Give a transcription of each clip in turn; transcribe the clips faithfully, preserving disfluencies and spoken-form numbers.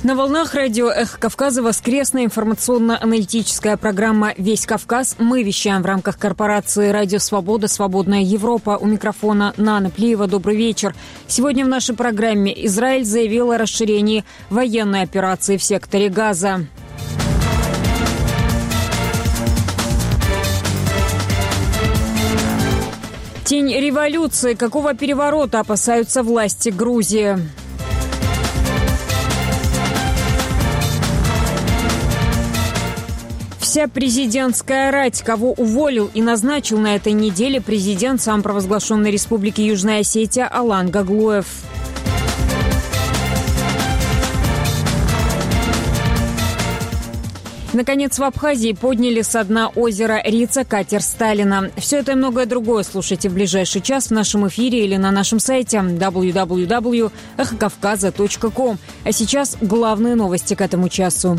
На волнах радио «Эхо Кавказа» воскресная информационно-аналитическая программа «Весь Кавказ». Мы вещаем в рамках корпорации «Радио Свобода. Свободная Европа». У микрофона Нана Плиева. Добрый вечер. Сегодня в нашей программе Израиль заявил о расширении военной операции в секторе Газа. Тень революции. Какого переворота опасаются власти Грузии? Вся президентская рать, кого уволил и назначил на этой неделе президент самопровозглашенной республики Южная Осетия Алан Гаглуев. Наконец, в Абхазии подняли со дна озера Рица катер Сталина. Все это и многое другое слушайте в ближайший час в нашем эфире или на нашем сайте дабл ю дабл ю дабл ю точка эхо кавказа точка ком. А сейчас главные новости к этому часу.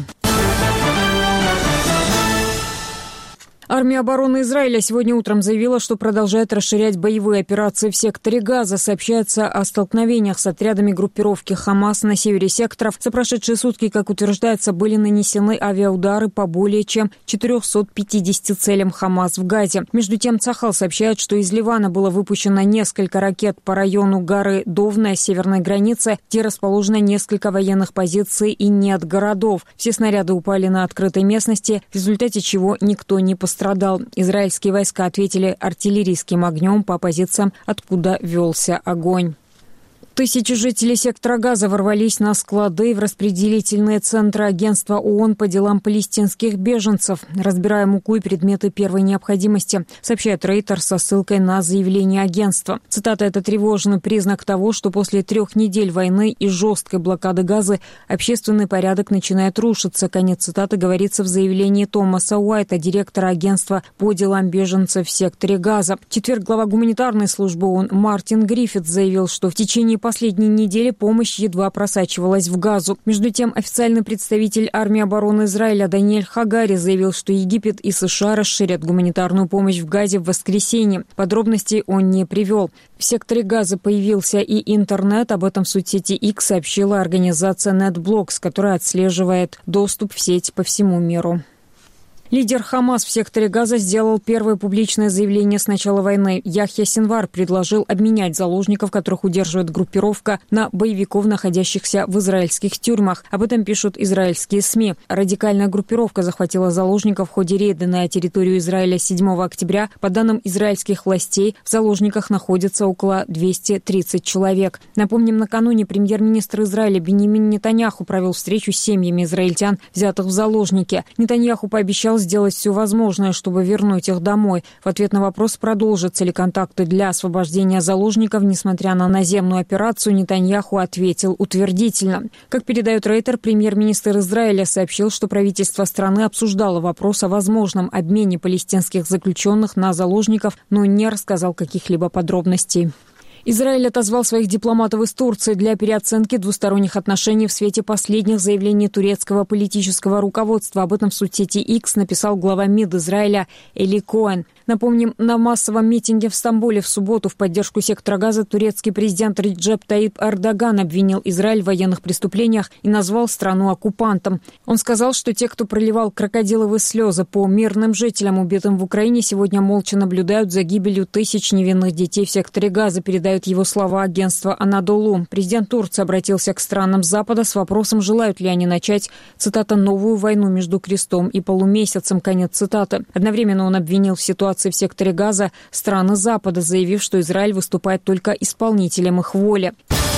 Армия обороны Израиля сегодня утром заявила, что продолжает расширять боевые операции в секторе Газа. Сообщается о столкновениях с отрядами группировки «Хамас» на севере секторов. За прошедшие сутки, как утверждается, были нанесены авиаудары по более чем четырёмстам пятидесяти целям «Хамас» в Газе. Между тем, Цахал сообщает, что из Ливана было выпущено несколько ракет по району горы Довна, северной границы, где расположено несколько военных позиций и нет городов. Все снаряды упали на открытой местности, в результате чего никто не пострадал. Страдал. Израильские войска ответили артиллерийским огнем по позициям, откуда велся огонь. Тысячи жителей сектора Газа ворвались на склады в распределительные центры агентства ООН по делам палестинских беженцев, разбирая муку и предметы первой необходимости, сообщает Рейтер со ссылкой на заявление агентства. Цитата: «Это тревожный признак того, что после трех недель войны и жесткой блокады Газы общественный порядок начинает рушиться». Конец цитаты говорится в заявлении Томаса Уайта, директора агентства по делам беженцев в секторе Газа. В четверг глава гуманитарной службы ООН Мартин Гриффит заявил, что в течение последней недели помощь едва просачивалась в Газу. Между тем, официальный представитель армии обороны Израиля Даниэль Хагари заявил, что Египет и США расширят гуманитарную помощь в Газе в воскресенье. Подробностей он не привел. В секторе Газа появился и интернет. Об этом в соцсети X сообщила организация NetBlocks, которая отслеживает доступ в сеть по всему миру. Лидер Хамас в секторе Газа сделал первое публичное заявление с начала войны. Яхья Синвар предложил обменять заложников, которых удерживает группировка, на боевиков, находящихся в израильских тюрьмах. Об этом пишут израильские СМИ. Радикальная группировка захватила заложников в ходе рейда на территорию Израиля седьмого октября. По данным израильских властей, в заложниках находится около двухсот тридцати человек. Напомним, накануне премьер-министр Израиля Биньямин Нетаньяху провел встречу с семьями израильтян, взятых в заложники. Нетаньяху пообещал сделать все возможное, чтобы вернуть их домой. В ответ на вопрос, продолжатся ли контакты для освобождения заложников, несмотря на наземную операцию, Нетаньяху ответил утвердительно. Как передает Рейтер, премьер-министр Израиля сообщил, что правительство страны обсуждало вопрос о возможном обмене палестинских заключенных на заложников, но не рассказал каких-либо подробностей. Израиль отозвал своих дипломатов из Турции для переоценки двусторонних отношений в свете последних заявлений турецкого политического руководства. Об этом в соцсети X написал глава МИД Израиля Эли Коэн. Напомним, на массовом митинге в Стамбуле в субботу в поддержку сектора Газа турецкий президент Реджеп Таyyip Эрдоган обвинил Израиль в военных преступлениях и назвал страну оккупантом. Он сказал, что те, кто проливал крокодиловые слезы по мирным жителям, убитым в Украине, сегодня молча наблюдают за гибелью тысяч невинных детей в секторе Газа, передает его слова агентства Анадолу. Президент Турции обратился к странам Запада с вопросом, желают ли они начать, цитата, «новую войну между крестом и полумесяцем», конец цитаты. Одновременно он обвинил в ситуации в секторе Газа страны Запада, заявив, что Израиль выступает только исполнителем их воли.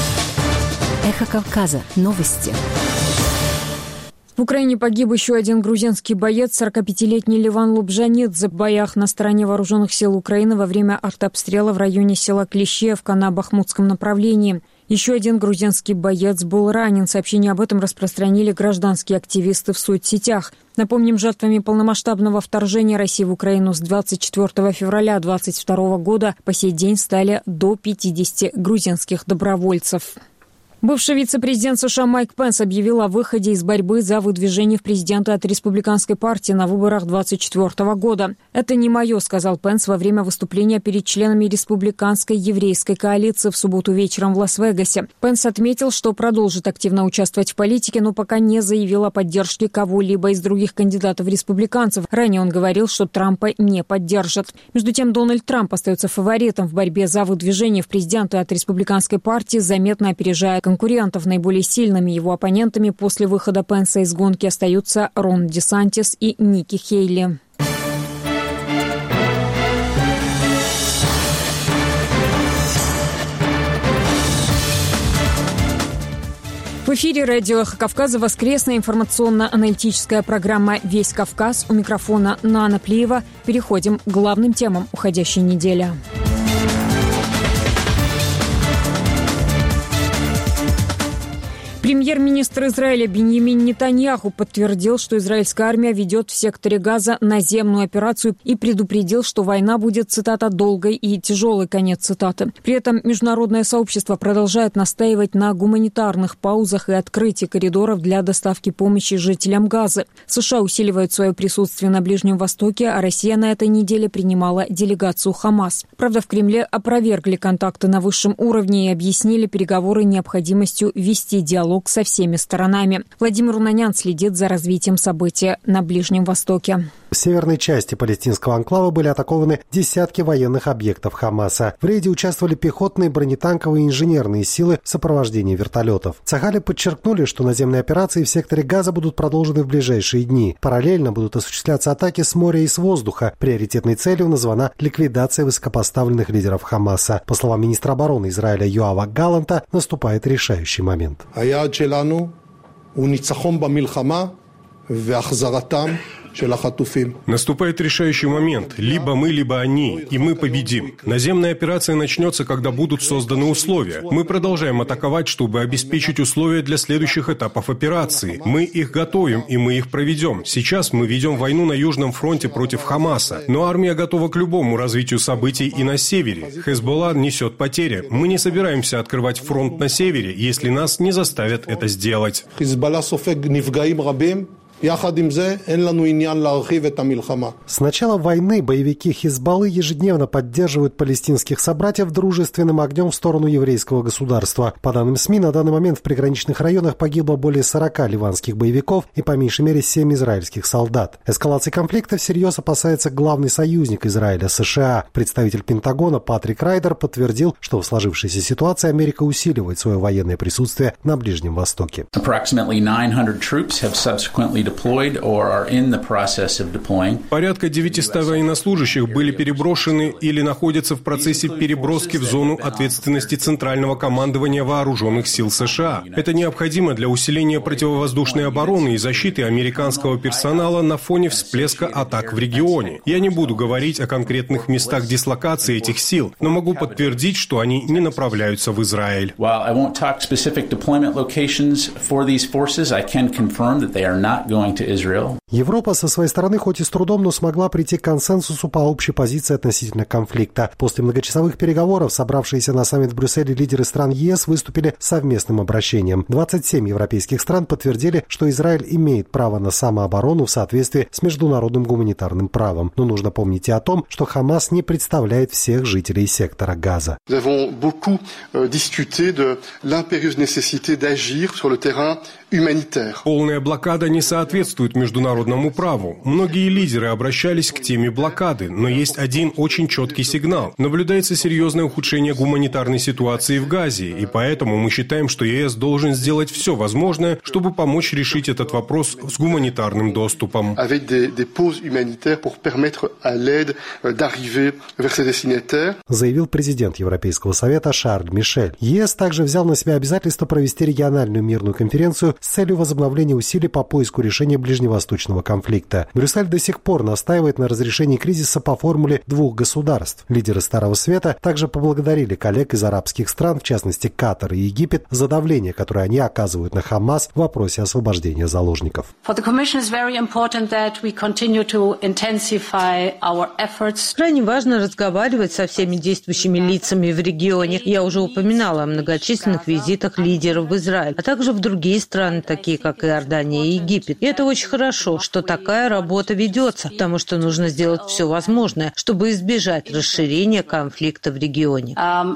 Эхо Кавказа. Новости. В Украине погиб еще один грузинский боец, сорокапятилетний Леван Лобжанидзе, в боях на стороне вооруженных сил Украины во время артобстрела в районе села Клещеевка на Бахмутском направлении. Еще один грузинский боец был ранен. Сообщение об этом распространили гражданские активисты в соцсетях. Напомним, жертвами полномасштабного вторжения России в Украину с двадцать четвёртого февраля две тысячи двадцать второго года по сей день стали до пятидесяти грузинских добровольцев. Бывший вице-президент США Майк Пенс объявил о выходе из борьбы за выдвижение в президенты от республиканской партии на выборах двадцать четвёртого года. «Это не мое», — сказал Пенс во время выступления перед членами республиканской еврейской коалиции в субботу вечером в Лас-Вегасе. Пенс отметил, что продолжит активно участвовать в политике, но пока не заявил о поддержке кого-либо из других кандидатов-республиканцев. Ранее он говорил, что Трампа не поддержит. Между тем, Дональд Трамп остается фаворитом в борьбе за выдвижение в президенты от республиканской партии, заметно опережая конкурентов. Наиболее сильными его оппонентами после выхода Пенса из гонки остаются Рон Десантис и Ники Хейли. В эфире радио «Эхо Кавказа» воскресная информационно-аналитическая программа «Весь Кавказ». У микрофона Нана Плиева. Переходим к главным темам уходящей недели. Премьер-министр Израиля Биньямин Нетаньяху подтвердил, что израильская армия ведет в секторе Газа наземную операцию и предупредил, что война будет, цитата, «долгой и тяжелой», конец цитаты. При этом международное сообщество продолжает настаивать на гуманитарных паузах и открытии коридоров для доставки помощи жителям Газы. США усиливают свое присутствие на Ближнем Востоке, а Россия на этой неделе принимала делегацию Хамас. Правда, в Кремле опровергли контакты на высшем уровне и объяснили переговоры необходимостью вести диалог со всеми сторонами. Владимир Унанян следит за развитием событий на Ближнем Востоке. В северной части палестинского анклава были атакованы десятки военных объектов Хамаса. В рейде участвовали пехотные, бронетанковые и инженерные силы в сопровождении вертолетов. Цахали подчеркнули, что наземные операции в секторе Газа будут продолжены в ближайшие дни. Параллельно будут осуществляться атаки с моря и с воздуха. Приоритетной целью названа ликвидация высокопоставленных лидеров Хамаса. По словам министра обороны Израиля Йоава Галланта, наступает решающий момент. Наступает решающий момент. Либо мы, либо они. И мы победим. Наземная операция начнется, когда будут созданы условия. Мы продолжаем атаковать, чтобы обеспечить условия для следующих этапов операции. Мы их готовим, и мы их проведем. Сейчас мы ведем войну на Южном фронте против Хамаса. Но армия готова к любому развитию событий и на севере. Хезболла несет потери. Мы не собираемся открывать фронт на севере, если нас не заставят это сделать. С начала войны боевики Хизбаллы ежедневно поддерживают палестинских собратьев дружественным огнем в сторону еврейского государства. По данным СМИ, на данный момент в приграничных районах погибло более сорока ливанских боевиков и по меньшей мере семь израильских солдат. Эскалации конфликта всерьез опасается главный союзник Израиля – США. Представитель Пентагона Патрик Райдер подтвердил, что в сложившейся ситуации Америка усиливает свое военное присутствие на Ближнем Востоке. Порядка девятисот военнослужащих были переброшены или находятся в процессе переброски в зону ответственности Центрального командования Вооруженных сил США. Это необходимо для усиления противовоздушной обороны и защиты американского персонала на фоне всплеска атак в регионе. Я не буду говорить о конкретных местах дислокации этих сил, но могу подтвердить, что они не направляются в Израиль. Европа со своей стороны хоть и с трудом, но смогла прийти к консенсусу по общей позиции относительно конфликта. После многочасовых переговоров собравшиеся на саммит в Брюсселе лидеры стран ЕС выступили совместным обращением. двадцать семь европейских стран подтвердили, что Израиль имеет право на самооборону в соответствии с международным гуманитарным правом. Но нужно помнить и о том, что Хамас не представляет всех жителей сектора Газа. Полная блокада не соответствует международному праву. Многие лидеры обращались к теме блокады, но есть один очень четкий сигнал. Наблюдается серьезное ухудшение гуманитарной ситуации в Газе, и поэтому мы считаем, что ЕС должен сделать все возможное, чтобы помочь решить этот вопрос с гуманитарным доступом. Заявил президент Европейского совета Шарль Мишель. ЕС также взял на себя обязательство провести региональную мирную конференцию с целью возобновления усилий по поиску решения ближневосточной ближневосточного конфликта. Брюссель до сих пор настаивает на разрешении кризиса по формуле двух государств. Лидеры Старого Света также поблагодарили коллег из арабских стран, в частности Катар и Египет, за давление, которое они оказывают на Хамас в вопросе освобождения заложников. Крайне важно разговаривать со всеми действующими лицами в регионе. Я уже упоминала о многочисленных визитах лидеров в Израиль, а также в другие страны, такие как Иордания и Египет. И это очень хорошо, что такая работа ведется, потому что нужно сделать все возможное, чтобы избежать расширения конфликта в регионе.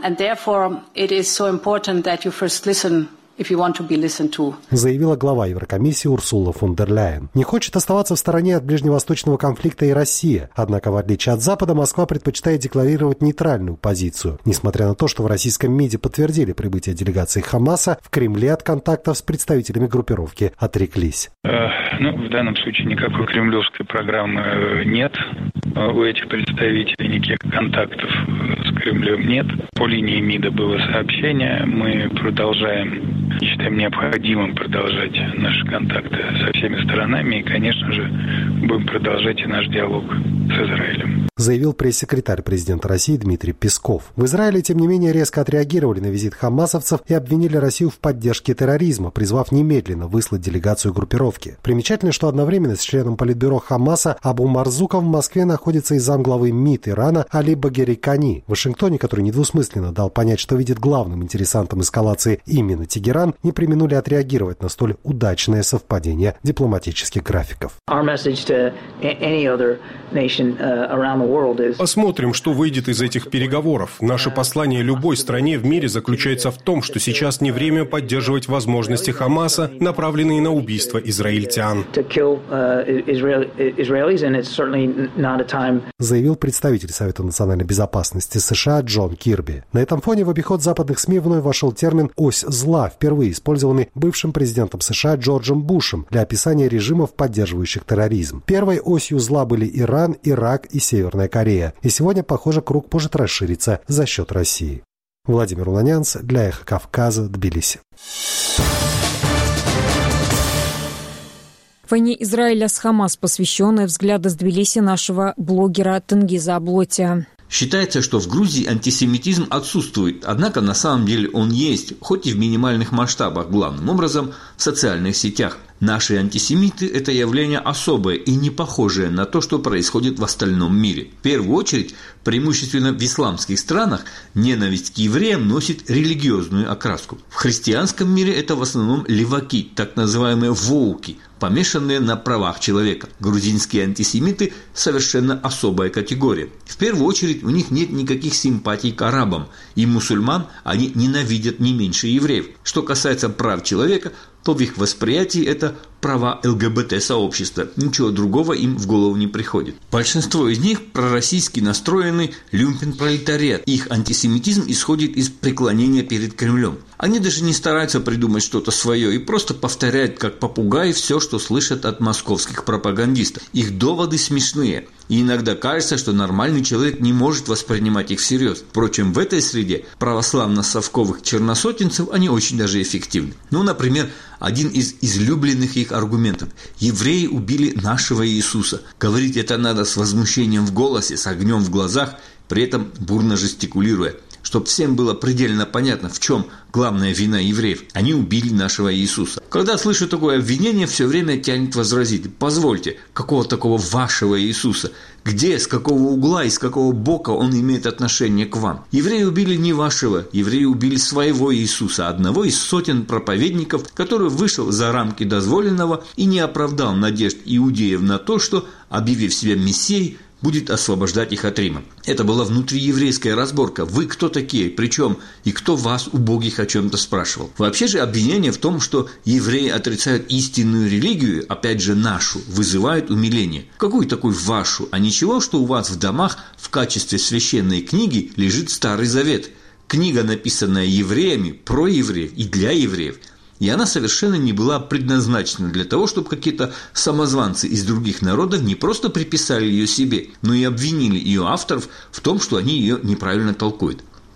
Заявила глава Еврокомиссии Урсула фон дер Ляйен. Не хочет оставаться в стороне от ближневосточного конфликта и Россия. Однако, в отличие от Запада, Москва предпочитает декларировать нейтральную позицию. Несмотря на то, что в российском МИДе подтвердили прибытие делегации Хамаса, в Кремле от контактов с представителями группировки отреклись. Э, ну, в данном случае никакой кремлевской программы нет. У этих представителей никаких контактов с Кремлем нет. По линии МИДа было сообщение. Мы продолжаем, считаем необходимым продолжать наши контакты со всеми сторонами. И, конечно же, будем продолжать и наш диалог с Израилем. Заявил пресс-секретарь президента России Дмитрий Песков. В Израиле, тем не менее, резко отреагировали на визит хамасовцев и обвинили Россию в поддержке терроризма, призвав немедленно выслать делегацию группировки. Примечательно, что одновременно с членом Политбюро Хамаса Абу Марзуком в Москве находится и замглавы МИД Ирана Али Багери Кани. В Вашингтоне, который недвусмысленно дал понять, что видит главным интересантом эскалации именно Тегеран, не преминули отреагировать на столь удачное совпадение дипломатических графиков. Посмотрим, что выйдет из этих переговоров. Наше послание любой стране в мире заключается в том, что сейчас не время поддерживать возможности Хамаса, направленные на убийство израильтян. Заявил представитель Совета национальной безопасности США Джон Кирби. На этом фоне в обиход западных СМИ вновь вошел термин «ось зла», впервые использованный бывшим президентом США Джорджем Бушем для описания режимов, поддерживающих терроризм. Первой осью зла были Иран, Ирак и Северная Корея. И сегодня, похоже, круг может расшириться за счет России. Владимир Уланянц для Эхо Кавказа, Тбилиси. Войне Израиля с Хамас, посвященная взгляды с Тбилиси нашего блогера Тенгиза Аблотия. Считается, что в Грузии антисемитизм отсутствует, однако на самом деле он есть, хоть и в минимальных масштабах, главным образом в социальных сетях. Наши антисемиты – это явление особое и не похожее на то, что происходит в остальном мире. В первую очередь, преимущественно в исламских странах, ненависть к евреям носит религиозную окраску. В христианском мире это в основном леваки, так называемые воуки, помешанные на правах человека. Грузинские антисемиты – совершенно особая категория. В первую очередь, у них нет никаких симпатий к арабам, и мусульман они ненавидят не меньше евреев. Что касается прав человека, то в их восприятии это права ЛГБТ-сообщества. Ничего другого им в голову не приходит. Большинство из них пророссийски настроены люмпен-пролетариат. Их антисемитизм исходит из преклонения перед Кремлем. Они даже не стараются придумать что-то свое и просто повторяют, как попугаи, все, что слышат от московских пропагандистов. Их доводы смешные. И иногда кажется, что нормальный человек не может воспринимать их всерьез. Впрочем, в этой среде православно-совковых черносотенцев они очень даже эффективны. Ну, например, один из излюбленных их аргументов. Евреи убили нашего Иисуса. Говорить это надо с возмущением в голосе, с огнем в глазах, при этом бурно жестикулируя. Чтобы всем было предельно понятно, в чем главная вина евреев. Они убили нашего Иисуса. Когда слышу такое обвинение, все время тянет возразить. Позвольте, какого такого вашего Иисуса? Где, с какого угла и с какого бока он имеет отношение к вам? Евреи убили не вашего, евреи убили своего Иисуса, одного из сотен проповедников, который вышел за рамки дозволенного и не оправдал надежд иудеев на то, что, объявив себя мессией, будет освобождать их от Рима. Это была внутриеврейская разборка. Вы кто такие? Причем и кто вас, убогих, о чем-то спрашивал? Вообще же обвинение в том, что евреи отрицают истинную религию, опять же нашу, вызывает умиление. Какую такую вашу? А ничего, что у вас в домах в качестве священной книги лежит Старый Завет. Книга, написанная евреями, про евреев и для евреев. И она совершенно не была предназначена для того, чтобы какие-то самозванцы из других народов не просто приписали ее себе, но и обвинили ее авторов в том, что они ее неправильно толкуют.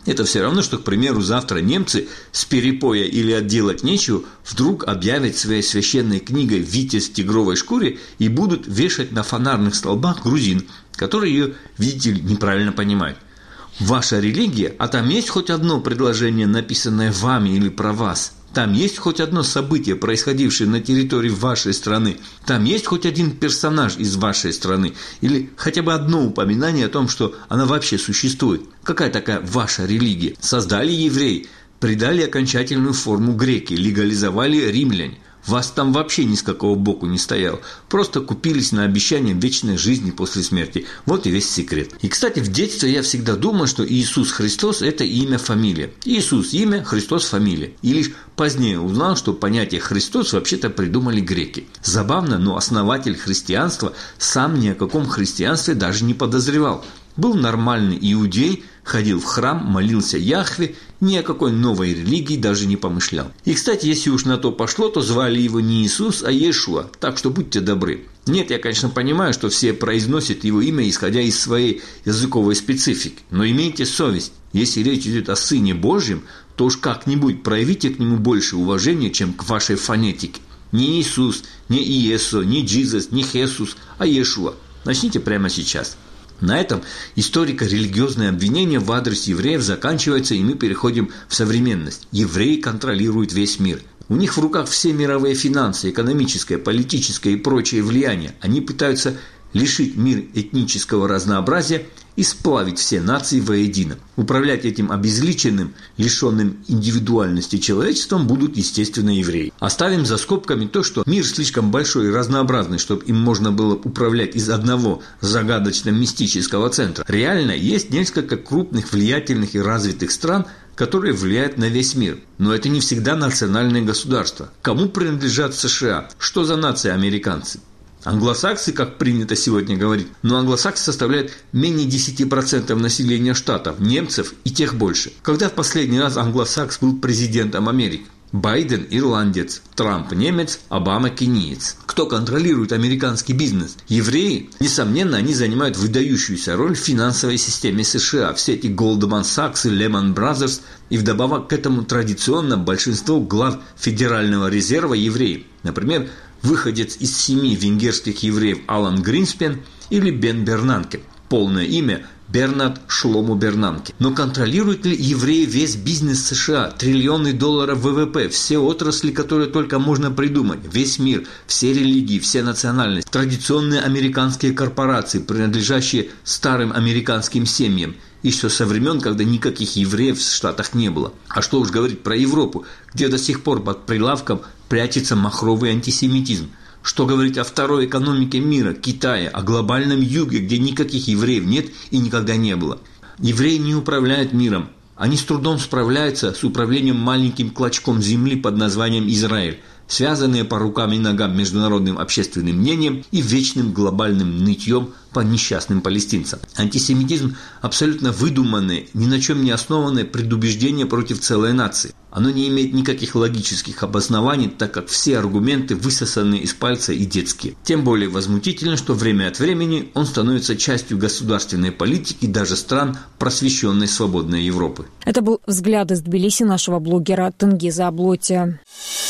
Это все равно, что, к примеру, завтра немцы с перепоя или от делать нечего вдруг объявят своей священной книгой «Витязь в тигровой шкуре» и будут вешать на фонарных столбах грузин, которые ее, видите ли, неправильно понимают. Ваша религия, а там есть хоть одно предложение, написанное вами или про вас? Там есть хоть одно событие, происходившее на территории вашей страны? Там есть хоть один персонаж из вашей страны? Или хотя бы одно упоминание о том, что она вообще существует? Какая такая ваша религия? Создали евреи, придали окончательную форму греки, легализовали римляне. Вас там вообще ни с какого боку не стояло. Просто купились на обещание вечной жизни после смерти. Вот и весь секрет. И, кстати, в детстве я всегда думал, что Иисус Христос – это имя, фамилия. Иисус – имя, Христос – фамилия. И лишь позднее узнал, что понятие «Христос» вообще-то придумали греки. Забавно, но основатель христианства сам ни о каком христианстве даже не подозревал. Был нормальный иудей, ходил в храм, молился Яхве, ни о какой новой религии даже не помышлял. И, кстати, если уж на то пошло, то звали его не Иисус, а Иешуа, так что будьте добры. Нет, я, конечно, понимаю, что все произносят его имя, исходя из своей языковой специфики, но имейте совесть, если речь идет о Сыне Божьем, то уж как-нибудь проявите к нему больше уважения, чем к вашей фонетике. Не Иисус, не Иесо, не Джизус, не Хесус, а Иешуа. Начните прямо сейчас. На этом историко-религиозное обвинение в адрес евреев заканчивается, и мы переходим в современность. Евреи контролируют весь мир. У них в руках все мировые финансы, экономическое, политическое и прочее влияние. Они пытаются лишить мир этнического разнообразия и сплавить все нации воедино. Управлять этим обезличенным, лишенным индивидуальности человечеством будут, естественно, евреи. Оставим за скобками то, что мир слишком большой и разнообразный, чтобы им можно было управлять из одного загадочно-мистического центра. Реально есть несколько крупных, влиятельных и развитых стран, которые влияют на весь мир. Но это не всегда национальные государства. Кому принадлежат США? Что за нация американцы? Англосаксы, как принято сегодня говорить, но англосаксы составляют менее десять процентов населения штатов, немцев и тех больше. Когда в последний раз англосакс был президентом Америки? Байден – ирландец, Трамп – немец, Обама – кениец. Кто контролирует американский бизнес? Евреи? Несомненно, они занимают выдающуюся роль в финансовой системе США. Все эти Goldman Sachs и Lehman Brothers, и вдобавок к этому традиционно большинство глав Федерального резерва евреи. Например, выходец из семьи венгерских евреев Алан Гринспен или Бен Бернанке. Полное имя – Бернард Шлому Бернанке. Но контролируют ли евреи весь бизнес США, триллионы долларов вэ вэ пэ, все отрасли, которые только можно придумать, весь мир, все религии, все национальности, традиционные американские корпорации, принадлежащие старым американским семьям, еще со времен, когда никаких евреев в Штатах не было. А что уж говорить про Европу, где до сих пор под прилавком прячется махровый антисемитизм. Что говорить о второй экономике мира, Китае, о глобальном юге, где никаких евреев нет и никогда не было. Евреи не управляют миром. Они с трудом справляются с управлением маленьким клочком земли под названием Израиль, связанные по рукам и ногам международным общественным мнением и вечным глобальным нытьем по несчастным палестинцам. Антисемитизм – абсолютно выдуманное, ни на чем не основанное предубеждение против целой нации. Оно не имеет никаких логических обоснований, так как все аргументы высосаны из пальца и детские. Тем более возмутительно, что время от времени он становится частью государственной политики даже стран просвещенной свободной Европы. Это был взгляд из Тбилиси нашего блогера Тенгиза Аблоти.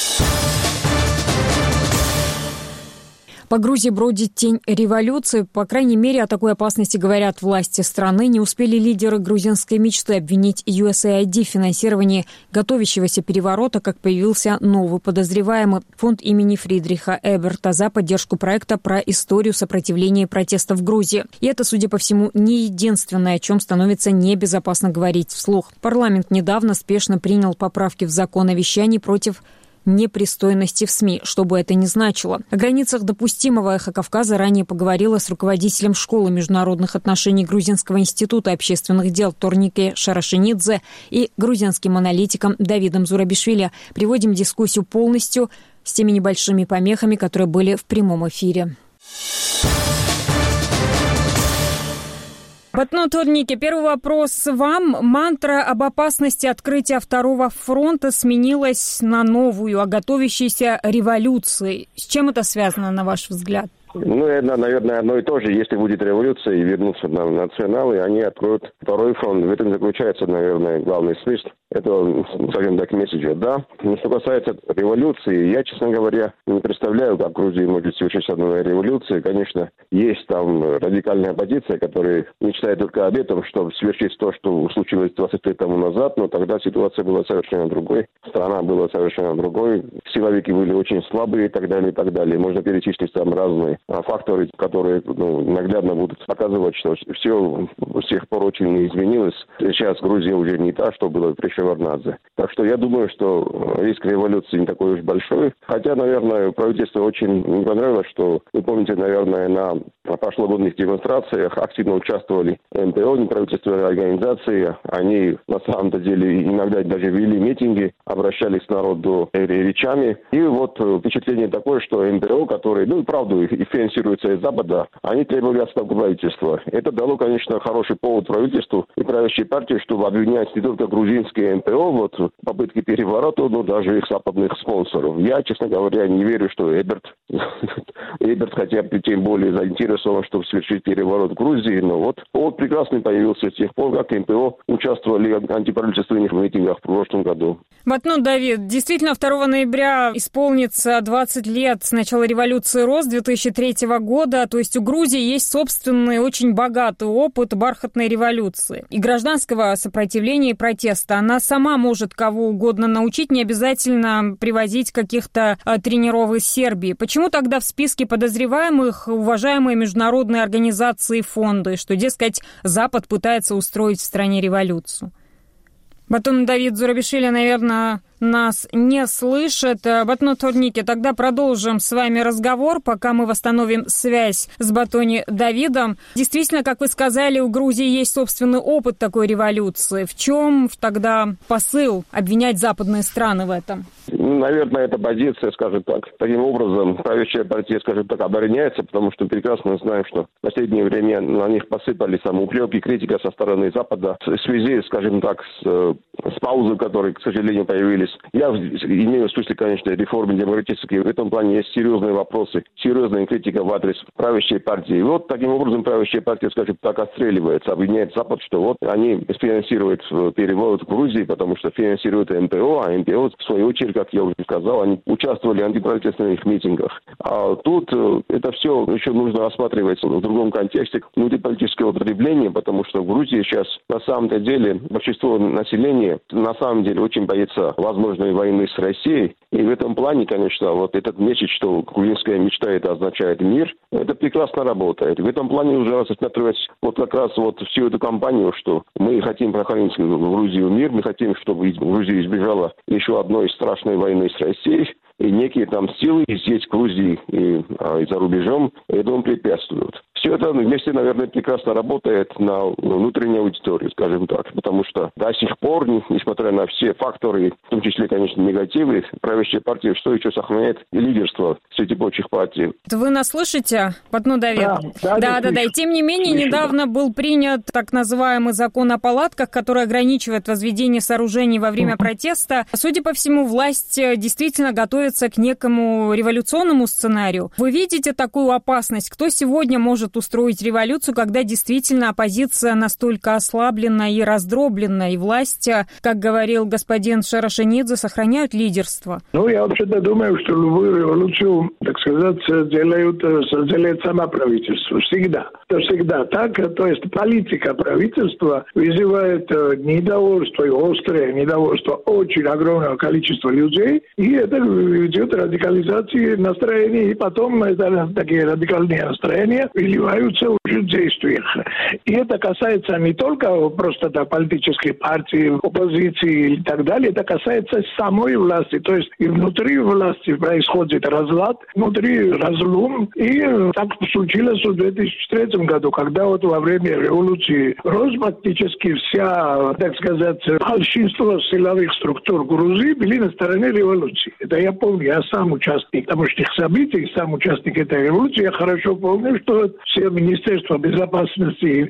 По Грузии бродит тень революции. По крайней мере, о такой опасности говорят власти страны. Не успели лидеры грузинской мечты обвинить ю эс эй ай ди в финансировании готовящегося переворота, как появился новый подозреваемый – фонд имени Фридриха Эберта за поддержку проекта про историю сопротивления и протеста в Грузии. И это, судя по всему, не единственное, о чем становится небезопасно говорить вслух. Парламент недавно спешно принял поправки в закон о вещании против непристойности в СМИ, что бы это ни значило. О границах допустимого «Эхо Кавказа» ранее поговорила с руководителем школы международных отношений Грузинского института общественных дел Торнике Шарашинидзе и грузинским аналитиком Давидом Зурабишвили. Приводим дискуссию полностью с теми небольшими помехами, которые были в прямом эфире. Батно Торнике, первый вопрос вам. Мантра об опасности открытия второго фронта сменилась на новую, о готовящейся революции. С чем это связано, на ваш взгляд? Ну, это, наверное, одно и то же. Если будет революция и вернутся на националы, они откроют второй фронт. В этом заключается, наверное, главный смысл. Это, скажем так, месседжа, да. Но что касается революции, я, честно говоря, не представляю, как в Грузии может совершиться новая революция. Конечно, есть там радикальная оппозиция, которая мечтает только об этом, чтобы свершить то, что случилось двадцать лет тому назад, но тогда ситуация была совершенно другой. Страна была совершенно другой. Силовики были очень слабые и так далее, и так далее. Можно перечислить там разные факторы, которые ну, наглядно будут показывать, что все с тех пор очень не изменилось. Сейчас Грузия уже не та, что было при Шеварднадзе. Так что я думаю, что риск революции не такой уж большой. Хотя, наверное, правительству очень не понравилось, что, вы помните, наверное, на прошлогодних демонстрациях активно участвовали эн пэ о, неправительственные организации. Они на самом-то деле иногда даже вели митинги, обращались к народу речами. И вот впечатление такое, что эн пэ о, которые, ну, правда, и финансируются из Запада, они требовали отставку правительства. Это дало, конечно, хороший повод правительству и правящей партии, чтобы обвинять не только грузинские эн пэ о, вот, попытки переворота, но даже их западных спонсоров. Я, честно говоря, не верю, что Эберт, Эберт хотя бы тем более заинтересован, чтобы совершить переворот в Грузии, но вот повод прекрасный появился с тех пор, как эн пэ о участвовали в антиправительственных митингах в прошлом году. Батнут Давид, действительно, второго ноября исполнится двадцать лет с начала революции РОС две тысячи третьего года, то есть у Грузии есть собственный очень богатый опыт бархатной революции и гражданского сопротивления и протеста. Она сама может кого угодно научить, не обязательно привозить каких-то а, тренеров из Сербии. Почему тогда в списке подозреваемых уважаемые международные организации и фонды, что, дескать, Запад пытается устроить в стране революцию? Батон Давид Зурабишвили, наверное, нас не слышит. Батнут Орники, тогда продолжим с вами разговор, пока мы восстановим связь с Батони Давидом. Действительно, как вы сказали, у Грузии есть собственный опыт такой революции. В чем тогда посыл обвинять западные страны в этом? Наверное, эта позиция, скажем так, таким образом правящая партия, скажем так, обороняется, потому что прекрасно знаем, что в последнее время на них посыпались самоупреки, критика со стороны Запада в связи, скажем так, с, с паузой, которые, к сожалению, появились. Я имею в смысле, конечно, реформы демократические. В этом плане есть серьезные вопросы, серьезная критика в адрес правящей партии. И вот таким образом правящая партия, скажем так, отстреливается, обвиняет Запад, что вот они финансируют переворот в Грузии, потому что финансируют эн пэ о, а эн пэ о, в свою очередь, как я уже сказал, они участвовали в антиправительственных митингах. А тут это все еще нужно рассматривать в другом контексте внутриполитического потребления, потому что в Грузии сейчас на самом-то деле большинство населения на самом деле очень боится возможной войны с Россией. И в этом плане, конечно, вот этот месяц, что грузинская мечта, это означает мир, это прекрасно работает. В этом плане уже рассматривать вот как раз вот всю эту кампанию, что мы хотим прохранить в Грузию мир, мы хотим, чтобы Грузия избежала еще одной страшной войны с Россией, и некие там силы здесь, в Грузии и, а, и за рубежом этому препятствуют. Все это вместе, наверное, прекрасно работает на внутреннюю аудиторию, скажем так, потому что до сих пор, несмотря на все факторы, в том числе, конечно, негативы, правящая партия что еще сохраняет лидерство среди прочих партий. Вы нас слышите, Батнут Давид? Да, да, да, да, да. И тем не менее, слышу, недавно да. был принят так называемый закон о палатках, который ограничивает возведение сооружений во время протеста. Судя по всему, власть действительно готовится к некому революционному сценарию. Вы видите такую опасность? Кто сегодня может устроить революцию, когда действительно оппозиция настолько ослаблена и раздроблена, и власть, как говорил господин Шарашенидзе, сохраняют лидерство? Ну, я вообще-то думаю, что любую революцию, так сказать, делают, делает сама правительство. Всегда. Это всегда так. То есть политика правительства вызывает недовольство, и острое недовольство очень огромного количества людей, и это ведет к радикализации настроений, и потом это, такие радикальные настроения выливаются уже в действиях. И это касается не только просто да, политической партии, оппозиции и так далее, это касается самой власти. То есть и внутри власти происходит разлад, внутри разлом. И так случилось в две тысячи третьем году, когда вот во время революции РОС практически вся, так сказать, большинство силовых структур Грузии были на стороне революции. Это я помню, я сам участник тамошних событий, сам участник этой революции. Я хорошо помню, что все Министерства безопасности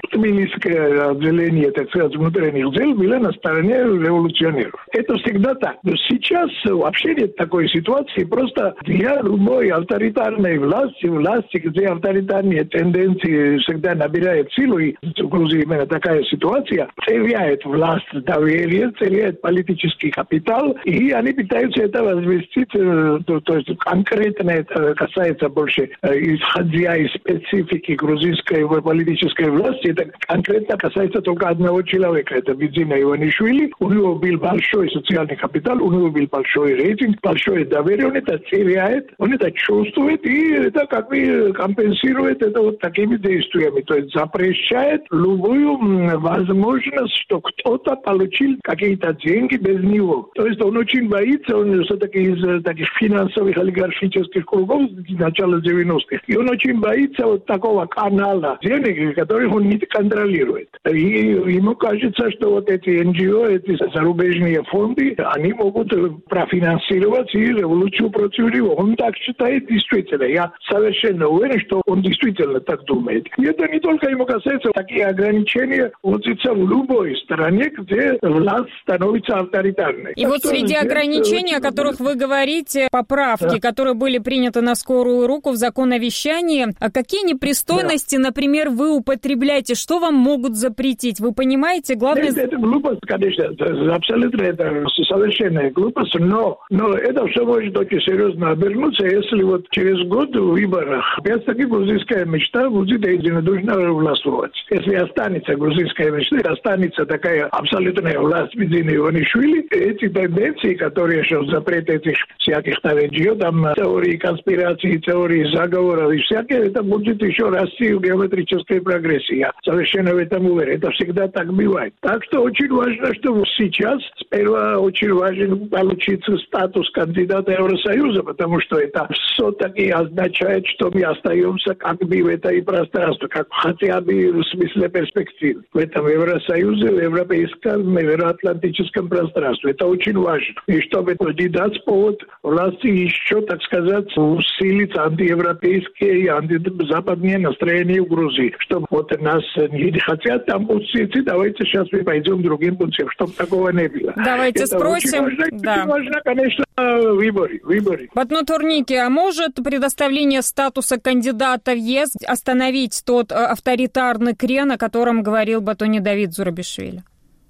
тбилисское отделение, так сказать, внутренних дел было на стороне революционеров. Это всегда так. Но сейчас вообще нет такой ситуации. Просто для любой авторитарной власти, власти, где авторитарные тенденции всегда набирают силу, и в Грузии именно такая ситуация, теряет власть доверие, теряет политический капитал, и они пытаются это возвести, то, то есть конкретно это касается больше, исходя из специфики грузинской политической власти, это конкретно касается только одного человека, это Бидзина Иванишвили. У него был большой социальный капитал, у него был большой рейтинг, большое доверие, он это теряет, он это чувствует, и это как бы компенсирует это вот такими действиями, то есть запрещает любую возможность, что кто-то получил какие-то деньги без него. То есть он очень боится, он все-таки из таких финансовых олигархических кругов с начала девяностых, и он очень боится вот такого канала денег, который он не контролирует. И ему кажется, что вот эти эн джи о, эти зарубежные фонды, они могут профинансировать и революцию против него. Он так считает действительно. Я совершенно уверен, что он действительно так думает. И это не только ему касается, такие ограничения вводятся в любой стране, где власть становится авторитарной. И так вот среди ограничений, о которых вы говорите, поправки, да, которые были приняты на скорую руку в закон о вещании, а какие непристойности, да, например, вы употребляете? Что вам могут запретить? Вы понимаете? Главное... Это, это глупость, конечно. Это, абсолютно это совершенная глупость, но, но это все может очень серьезно обернуться, если вот через год в выборах опять-таки грузинская мечта будет единодушно властвовать. Если останется грузинская мечта, останется такая абсолютная власть Бидзины Иванишвили, эти тенденции, которые сейчас запрет этих всяких там эн джи о, там теории конспирации, теории заговоров и всякие, это будет еще расти в геометрической прогрессии. Я совершенно в этом уверен. Это всегда так бывает. Так что очень важно, что сейчас сперва очень важен получить статус кандидата Евросоюза, потому что это все-таки означает, что мы остаемся как бы в этой пространстве, как хотя бы в смысле перспективы. В этом Евросоюзе, в европейском, евроатлантическом пространстве. Это очень важно. И чтобы не дать повод власти еще, так сказать, усилить антиевропейские и антизападные настроения в Грузии. Чтобы вот нас не хотят там усилить, давайте сейчас мы пойдем другим путем, чтобы такого не было. Давайте это спросим. Очень важно, да. очень важно, конечно, выборы. выборы. Батну Турники, а может предоставление статуса кандидата в ЕС остановить тот авторитарный крен, о котором говорил Батони Давид Зурабишвили?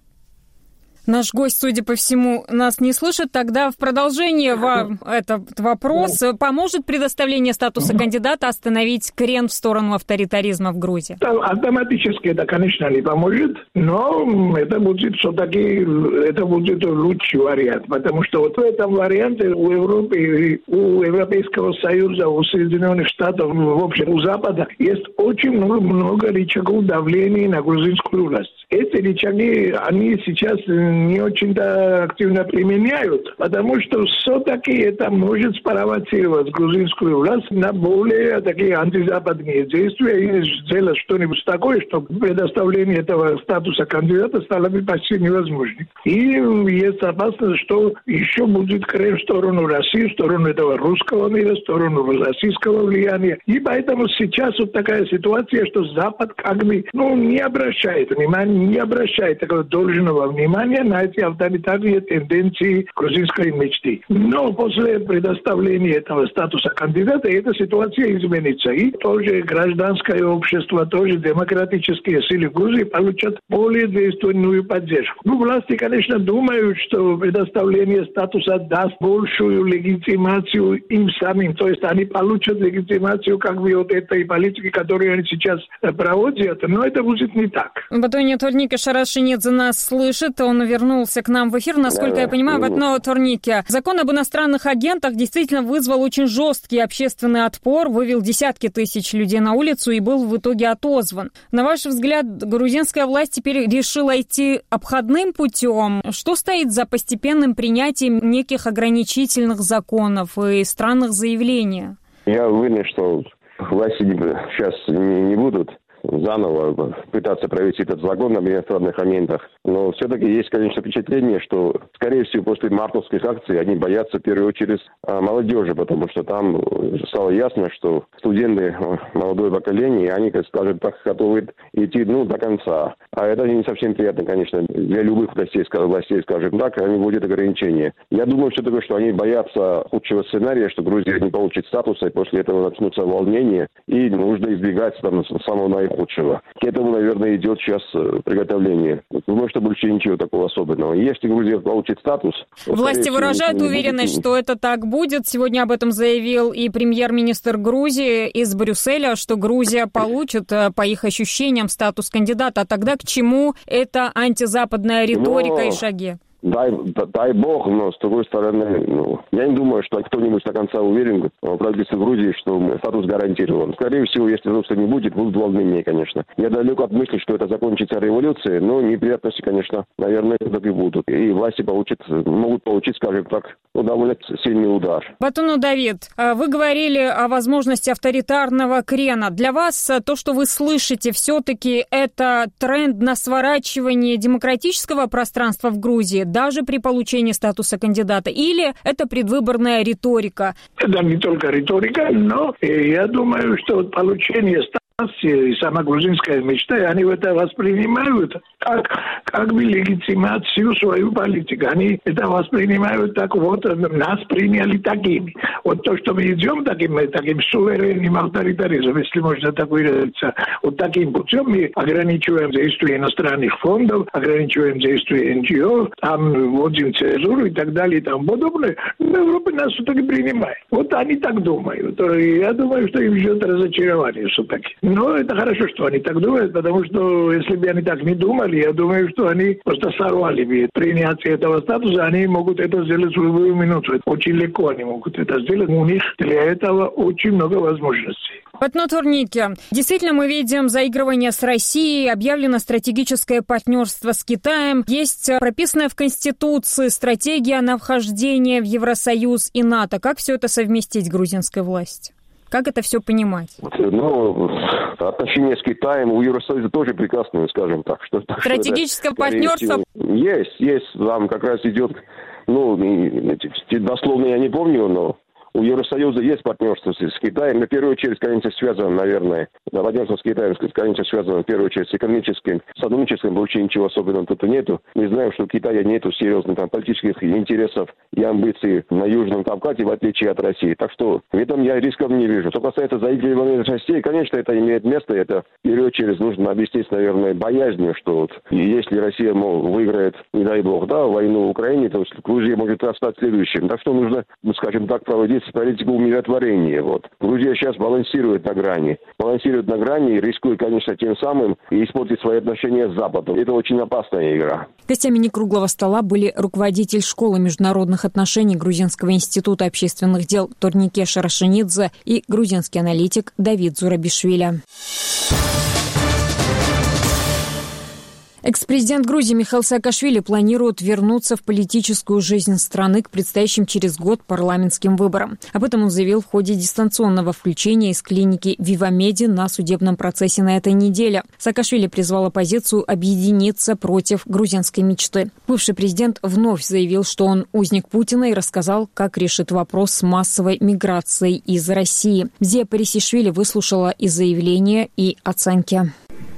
Наш гость, судя по всему, нас не слышит. Тогда в продолжение вам этот вопрос. Поможет предоставление статуса кандидата остановить крен в сторону авторитаризма в Грузии? Автоматически это, конечно, не поможет, но это будет все-таки это будет лучший вариант, потому что вот в этом варианте у Европы, у Европейского Союза, у Соединенных Штатов, в общем, у Запада есть очень много, много рычагов давления на грузинскую власть. Эти рычаги, они сейчас не очень-то активно применяют, потому что все-таки это может спровоцировать грузинскую власть на более такие антизападные действия и сделать что-нибудь такое, чтобы предоставление этого статуса кандидата стало бы почти невозможным. И есть опасность, что еще будет крен в сторону России, в сторону этого русского мира, в сторону российского влияния. И поэтому сейчас вот такая ситуация, что Запад как бы ну, не обращает внимания, не обращает такого должного внимания на эти авторитарные тенденции грузинской мечты. Но после предоставления этого статуса кандидата эта ситуация изменится. И тоже гражданское общество, тоже демократические силы Грузии получат более действенную поддержку. Ну, власти, конечно, думают, что предоставление статуса даст большую легитимацию им самим. То есть они получат легитимацию как бы от этой политики, которую они сейчас проводят. Но это будет не так. Батони Турники Шарашинидзе нас слышит. Он вернулся к нам в эфир. Насколько я понимаю, Батони Турники, закон об иностранных агентах действительно вызвал очень жесткий общественный отпор, вывел десятки тысяч людей на улицу и был в итоге отозван. На ваш взгляд, грузинская власть теперь решила идти обходным путем? Что стоит за постепенным принятием неких ограничительных законов и странных заявлений? Я уверен, что власти сейчас не будут заново пытаться провести этот закон об иностранных агентах. Но все-таки есть, конечно, впечатление, что, скорее всего, после мартовских акций они боятся в первую очередь молодежи, потому что там стало ясно, что студенты, молодое поколение, они, как скажем так, готовы идти ну, до конца. А это не совсем приятно, конечно, для любых властей, властей, скажем так, они вводят ограничения. Я думаю все-таки, что они боятся худшего сценария, что Грузия не получит статуса, и после этого начнутся волнения, и нужно избегать там, самого наихудшего. К этому, наверное, идет сейчас приготовление. Думаю, что больше ничего такого особенного. Если Грузия получит статус... Власти выражают уверенность, что это так будет. Сегодня об этом заявил и премьер-министр Грузии из Брюсселя, что Грузия получит, по их ощущениям, статус кандидата. А тогда к чему эта антизападная риторика Но... и шаги? Дай, дай бог, но с другой стороны, ну, я не думаю, что кто-нибудь до конца уверен в правительстве Грузии, что статус гарантирован. Скорее всего, если статуса не будет, будут волнения, конечно. Я далек от мысли, что это закончится революцией, но неприятности, конечно, наверное, так и будут. И власти получат, могут получить, скажем так, ну, довольно сильный удар. Батуну Давид, вы говорили о возможности авторитарного крена. Для вас то, что вы слышите, все-таки это тренд на сворачивание демократического пространства в Грузии, даже при получении статуса кандидата? Или это предвыборная риторика? Это не только риторика, но я думаю, что получение статуса и сама грузинская мечта, они это воспринимают как, как бы легитимацию свою политику. Они это воспринимают так, вот нас приняли такими. Вот то, что мы идем таким, таким суверенным авторитаризмом, если можно так выразиться, вот таким путем мы ограничиваем действие иностранных фондов, ограничиваем действие эн джи о, там вводим цензуру и так далее и тому подобное. Европа нас все-таки принимает. Вот они так думают. Я думаю, что им ждет разочарование все-таки. Но это хорошо, что они так думают, потому что если бы они так не думали, я думаю, что они просто сорвали бы принятие этого статуса, они могут это сделать в любую минуту. Очень легко они могут это сделать. У них для этого очень много возможностей. Батну Турнике, действительно мы видим заигрывание с Россией, объявлено стратегическое партнерство с Китаем, есть прописанная в Конституции стратегия на вхождение в Евросоюз и НАТО. Как все это совместить грузинской власти? Как это все понимать? Ну, отношения с Китаем у Евросоюза тоже прекрасные, скажем так. Что, Стратегическое что это, партнерство? Всего, есть, есть. Там как раз идет, ну, дословно я не помню, но у Евросоюза есть партнерство с, с Китаем. В первую очередь, конечно, связано, наверное, партнерство с Китаем, конечно, связано в первую очередь с экономическим сотрудничеством. Вообще ничего особенного тут нету. Мы знаем, что у Китая нету серьезных там, политических интересов и амбиций на Южном Кавказе, в отличие от России. Так что в этом я рисков не вижу. Что касается заигрывания с Россией, конечно, это имеет место. Это в первую очередь нужно объяснить, наверное, боязнью, что вот, если Россия, мол, выиграет, не дай бог, да, войну в Украине, то Грузия может стать следующим. Так что нужно, скажем так, проводить политику умиротворения. Вот. Грузия сейчас балансирует на грани. Балансирует на грани и рискует, конечно, тем самым и испортить свои отношения с Западом. Это очень опасная игра. Гостями некруглого стола были руководитель школы международных отношений Грузинского института общественных дел Турнике Шарашенидзе и грузинский аналитик Давид Зурабишвили. Экс-президент Грузии Михаил Саакашвили планирует вернуться в политическую жизнь страны к предстоящим через год парламентским выборам. Об этом он заявил в ходе дистанционного включения из клиники Вивамеди на судебном процессе на этой неделе. Саакашвили призвал оппозицию объединиться против грузинской мечты. Бывший президент вновь заявил, что он узник Путина, и рассказал, как решит вопрос с массовой миграцией из России. Зия Парисишвили выслушала и заявления, и оценки.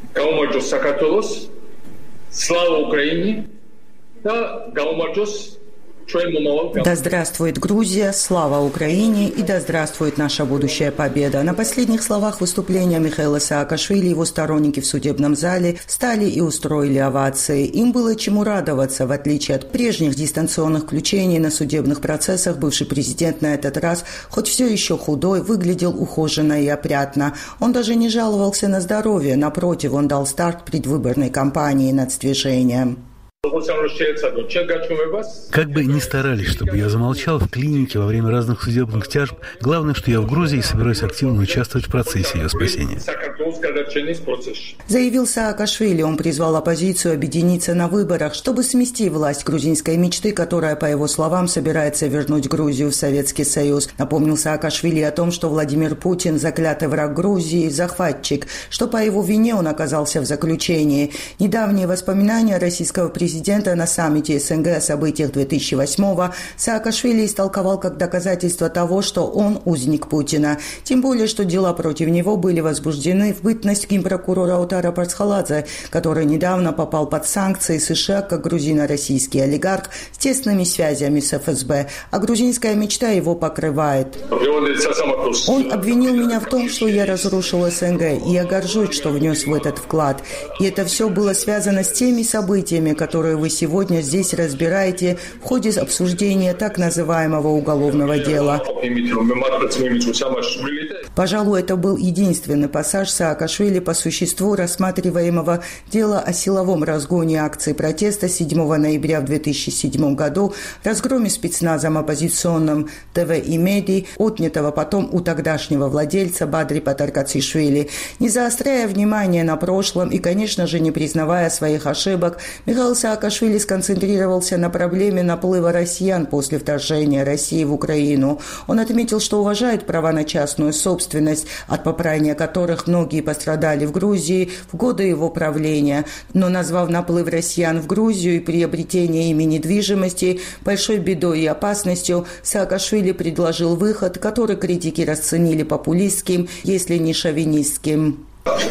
Слава Украине! Да, галмаджос. Да здравствует Грузия, слава Украине и да здравствует наша будущая победа. На последних словах выступления Михаила Саакашвили и его сторонники в судебном зале встали и устроили овации. Им было чему радоваться. В отличие от прежних дистанционных включений на судебных процессах, бывший президент на этот раз, хоть все еще худой, выглядел ухоженно и опрятно. Он даже не жаловался на здоровье. Напротив, он дал старт предвыборной кампании над движением. Как бы ни старались, чтобы я замолчал в клинике во время разных судебных тяжб, главное, что я в Грузии и собираюсь активно участвовать в процессе ее спасения. Заявил Саакашвили, он призвал оппозицию объединиться на выборах, чтобы смести власть грузинской мечты, которая, по его словам, собирается вернуть Грузию в Советский Союз. Напомнил Саакашвили о том, что Владимир Путин – заклятый враг Грузии, захватчик, что по его вине он оказался в заключении. Недавние воспоминания российского президента Президента на саммите СНГ о событиях две тысячи восьмого Саакашвили истолковал как доказательство того, что он узник Путина. Тем более, что дела против него были возбуждены в бытность генпрокурора Утара Парцхаладзе, который недавно попал под санкции США как грузино-российский олигарх с тесными связями с эф эс бэ, а грузинская мечта его покрывает. Он обвинил меня в том, что я разрушил СНГ, и я горжусь, что внес в этот вклад. И это все было связано с теми событиями, которые которые вы сегодня здесь разбираете в ходе обсуждения так называемого уголовного дела. Пожалуй, это был единственный пассаж Саакашвили по существу рассматриваемого дела о силовом разгоне акций протеста седьмого ноября в две тысячи седьмом году, разгроме спецназом оппозиционным ТВ и Меди, отнятого потом у тогдашнего владельца Бадри Патаркацишвили. Не заостряя внимание на прошлом и, конечно же, не признавая своих ошибок, Михаил Саакашвили сконцентрировался на проблеме наплыва россиян после вторжения России в Украину. Он отметил, что уважает права на частную собственность, от попрания которых многие пострадали в Грузии в годы его правления. Но назвав наплыв россиян в Грузию и приобретение ими недвижимости большой бедой и опасностью, Саакашвили предложил выход, который критики расценили популистским, если не шовинистским.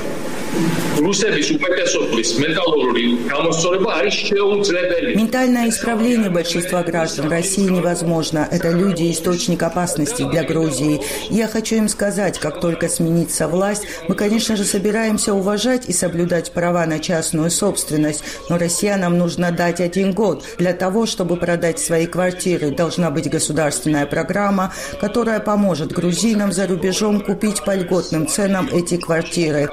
Ментальное исправление большинства граждан России невозможно. Это люди – источник опасности для Грузии. Я хочу им сказать, как только сменится власть, мы, конечно же, собираемся уважать и соблюдать права на частную собственность, но россиянам нужно дать один год. Для того, чтобы продать свои квартиры, должна быть государственная программа, которая поможет грузинам за рубежом купить по льготным ценам эти квартиры.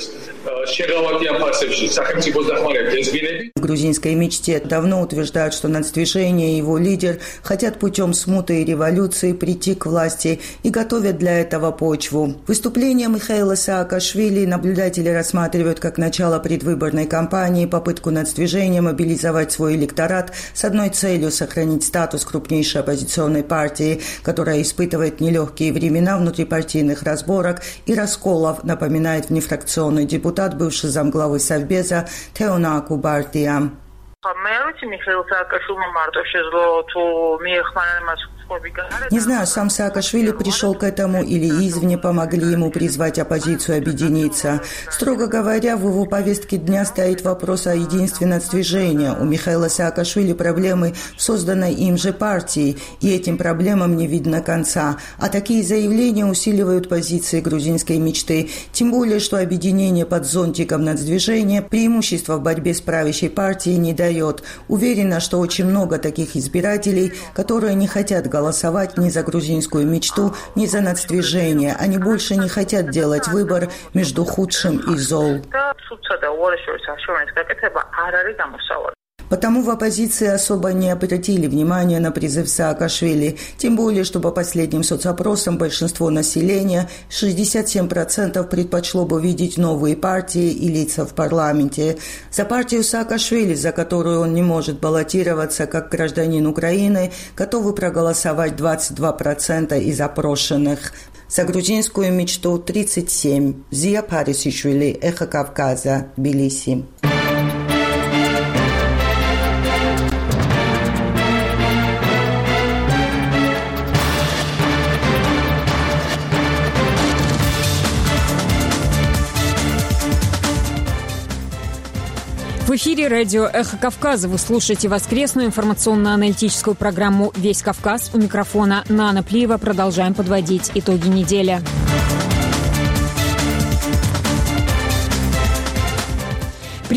В грузинской мечте давно утверждают, что нацдвижение и его лидер хотят путем смуты и революции прийти к власти и готовят для этого почву. Выступление Михаила Саакашвили наблюдатели рассматривают как начало предвыборной кампании, попытку нацдвижения мобилизовать свой электорат с одной целью – сохранить статус крупнейшей оппозиционной партии, которая испытывает нелегкие времена внутрипартийных разборок и расколов, напоминает внефракционный депутат, бывший замглавы Совбеза Теона Акубардия. Не знаю, сам Саакашвили пришел к этому или извне помогли ему призвать оппозицию объединиться. Строго говоря, в его повестке дня стоит вопрос о единстве нацдвижения. У Михаила Саакашвили проблемы в созданной им же партии, и этим проблемам не видно конца. А такие заявления усиливают позиции грузинской мечты. Тем более, что объединение под зонтиком нацдвижения преимущества в борьбе с правящей партией не дает. Уверена, что очень много таких избирателей, которые не хотят голосовать ни за грузинскую мечту, ни за нацдвижение. Они больше не хотят делать выбор между худшим и зол. Потому в оппозиции особо не обратили внимания на призыв Саакашвили, тем более, что по последним соцопросам большинство населения, шестьдесят семь процентов, предпочло бы видеть новые партии и лица в парламенте. За партию Саакашвили, за которую он не может баллотироваться как гражданин Украины, готовы проголосовать двадцать два процента из опрошенных. За грузинскую мечту тридцать семь процентов. Зия Парисишвили, Эхо Кавказа, Тбилиси. В эфире радио «Эхо Кавказа». Вы слушаете воскресную информационно-аналитическую программу «Весь Кавказ». У микрофона Нана Плиева. Продолжаем подводить итоги недели.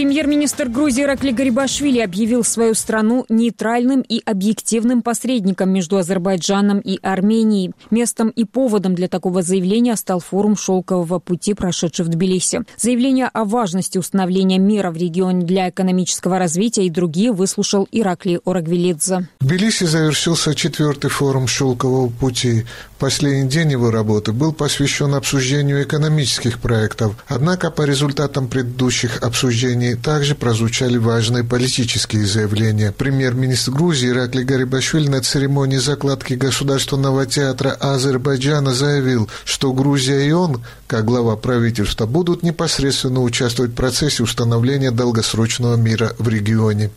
Премьер-министр Грузии Иракли Гарибашвили объявил свою страну нейтральным и объективным посредником между Азербайджаном и Арменией. Местом и поводом для такого заявления стал форум «Шелкового пути», прошедший в Тбилиси. Заявление о важности установления мира в регионе для экономического развития и другие выслушал Иракли Орагвелидзе. В Тбилиси завершился четвертый форум «Шелкового пути». Последний день его работы был посвящен обсуждению экономических проектов. Однако по результатам предыдущих обсуждений также прозвучали важные политические заявления. Премьер-министр Грузии Иракли Гарибашвили на церемонии закладки Государственного театра Азербайджана заявил, что Грузия и он, как глава правительства, будут непосредственно участвовать в процессе установления долгосрочного мира в регионе.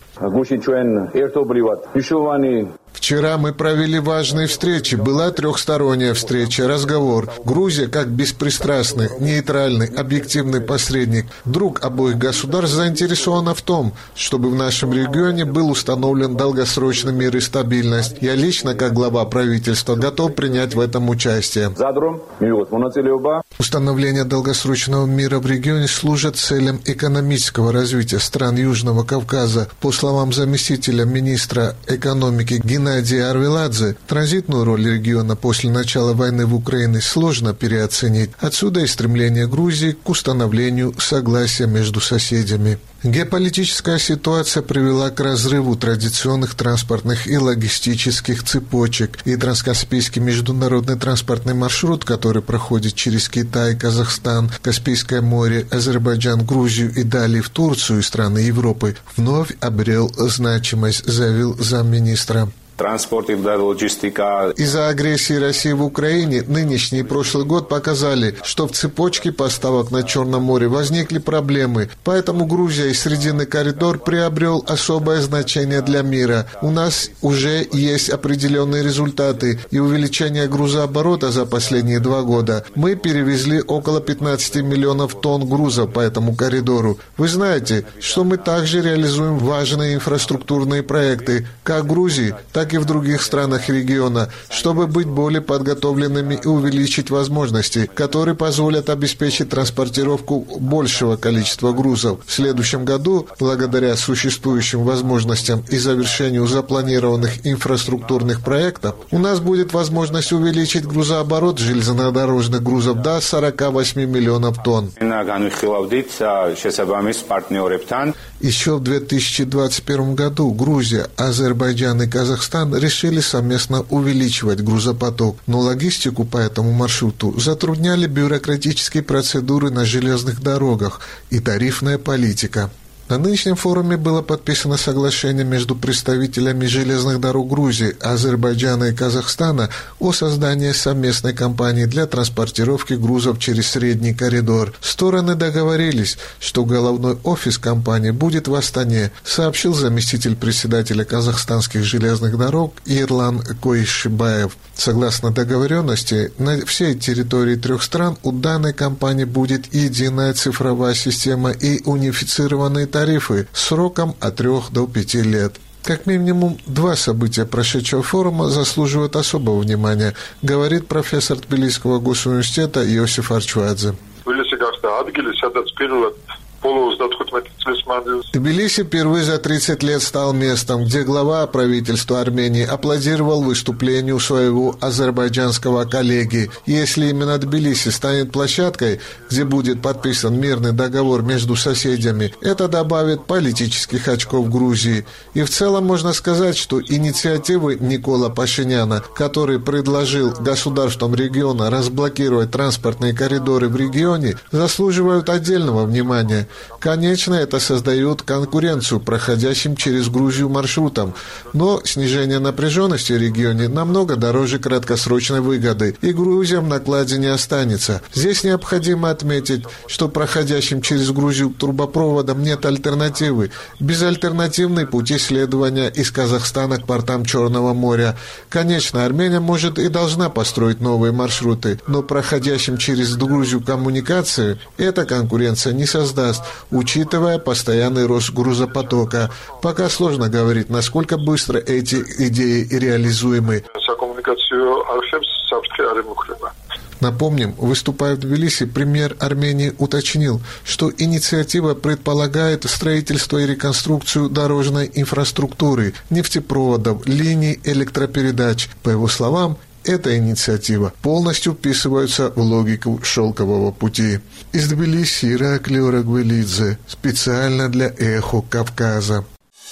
Вчера мы провели важные встречи. Была трехсторонняя встреча, разговор. Грузия, как беспристрастный, нейтральный, объективный посредник, друг обоих государств, заинтересована в том, чтобы в нашем регионе был установлен долгосрочный мир и стабильность. Я лично, как глава правительства, готов принять в этом участие. Установление долгосрочного мира в регионе служит целям экономического развития стран Южного Кавказа. По словам заместителя министра экономики Геннадия Арвеладзе, транзитную роль региона после начала войны в Украине сложно переоценить. Отсюда и стремление Грузии к установлению согласия между соседями. Геополитическая ситуация привела к разрыву традиционных транспортных и логистических цепочек, и транскаспийский международный транспортный маршрут, который проходит через Китай, Казахстан, Каспийское море, Азербайджан, Грузию и далее в Турцию и страны Европы, вновь обрел значимость, заявил замминистра. Из-за агрессии России в Украине нынешний и прошлый год показали, что в цепочке поставок на Черном море возникли проблемы, поэтому Грузия и Срединный коридор приобрел особое значение для мира. У нас уже есть определенные результаты и увеличение грузооборота за последние два года. Мы перевезли около пятнадцать миллионов тонн грузов по этому коридору. Вы знаете, что мы также реализуем важные инфраструктурные проекты как в Грузии, так и в других странах региона, чтобы быть более подготовленными и увеличить возможности, которые позволят обеспечить транспортировку большего количества грузов. В следующем году, благодаря существующим возможностям и завершению запланированных инфраструктурных проектов, у нас будет возможность увеличить грузооборот железнодорожных грузов до сорок восемь миллионов тонн. Еще в две тысячи двадцать первом году Грузия, Азербайджан и Казахстан решили совместно увеличивать грузопоток, но логистику по этому маршруту затрудняли бюрократические процедуры на железных дорогах и тарифная политика. На нынешнем форуме было подписано соглашение между представителями железных дорог Грузии, Азербайджана и Казахстана о создании совместной компании для транспортировки грузов через Средний коридор. Стороны договорились, что головной офис компании будет в Астане, сообщил заместитель председателя казахстанских железных дорог Ирлан Койшибаев. Согласно договоренности, на всей территории трех стран у данной компании будет единая цифровая система и унифицированные тарифы. тарифы сроком от трех до пяти лет. Как минимум два события прошедшего форума заслуживают особого внимания, говорит профессор Тбилисского госуниверситета Иосиф Арчвадзе. Тбилиси впервые за тридцать лет стал местом, где глава правительства Армении аплодировал выступлению своего азербайджанского коллеги. Если именно Тбилиси станет площадкой, где будет подписан мирный договор между соседями, это добавит политических очков Грузии. И в целом можно сказать, что инициативы Никола Пашиняна, который предложил государствам региона разблокировать транспортные коридоры в регионе, заслуживают отдельного внимания. Конечно, это создает конкуренцию проходящим через Грузию маршрутам, но снижение напряженности в регионе намного дороже краткосрочной выгоды, и Грузия в накладе не останется. Здесь необходимо отметить, что проходящим через Грузию трубопроводам нет альтернативы. Безальтернативный путь исследования из Казахстана к портам Черного моря. Конечно, Армения может и должна построить новые маршруты, но проходящим через Грузию коммуникации эта конкуренция не создаст, учитывая постоянный рост грузопотока. Пока сложно говорить, насколько быстро эти идеи реализуемы. Напомним, выступая в Тбилиси, премьер Армении уточнил, что инициатива предполагает строительство и реконструкцию дорожной инфраструктуры, нефтепроводов, линий электропередач. По его словам, эта инициатива полностью вписывается в логику шелкового пути. Из Тбилиси Ираклий Рагвелидзе, специально для «Эхо Кавказа».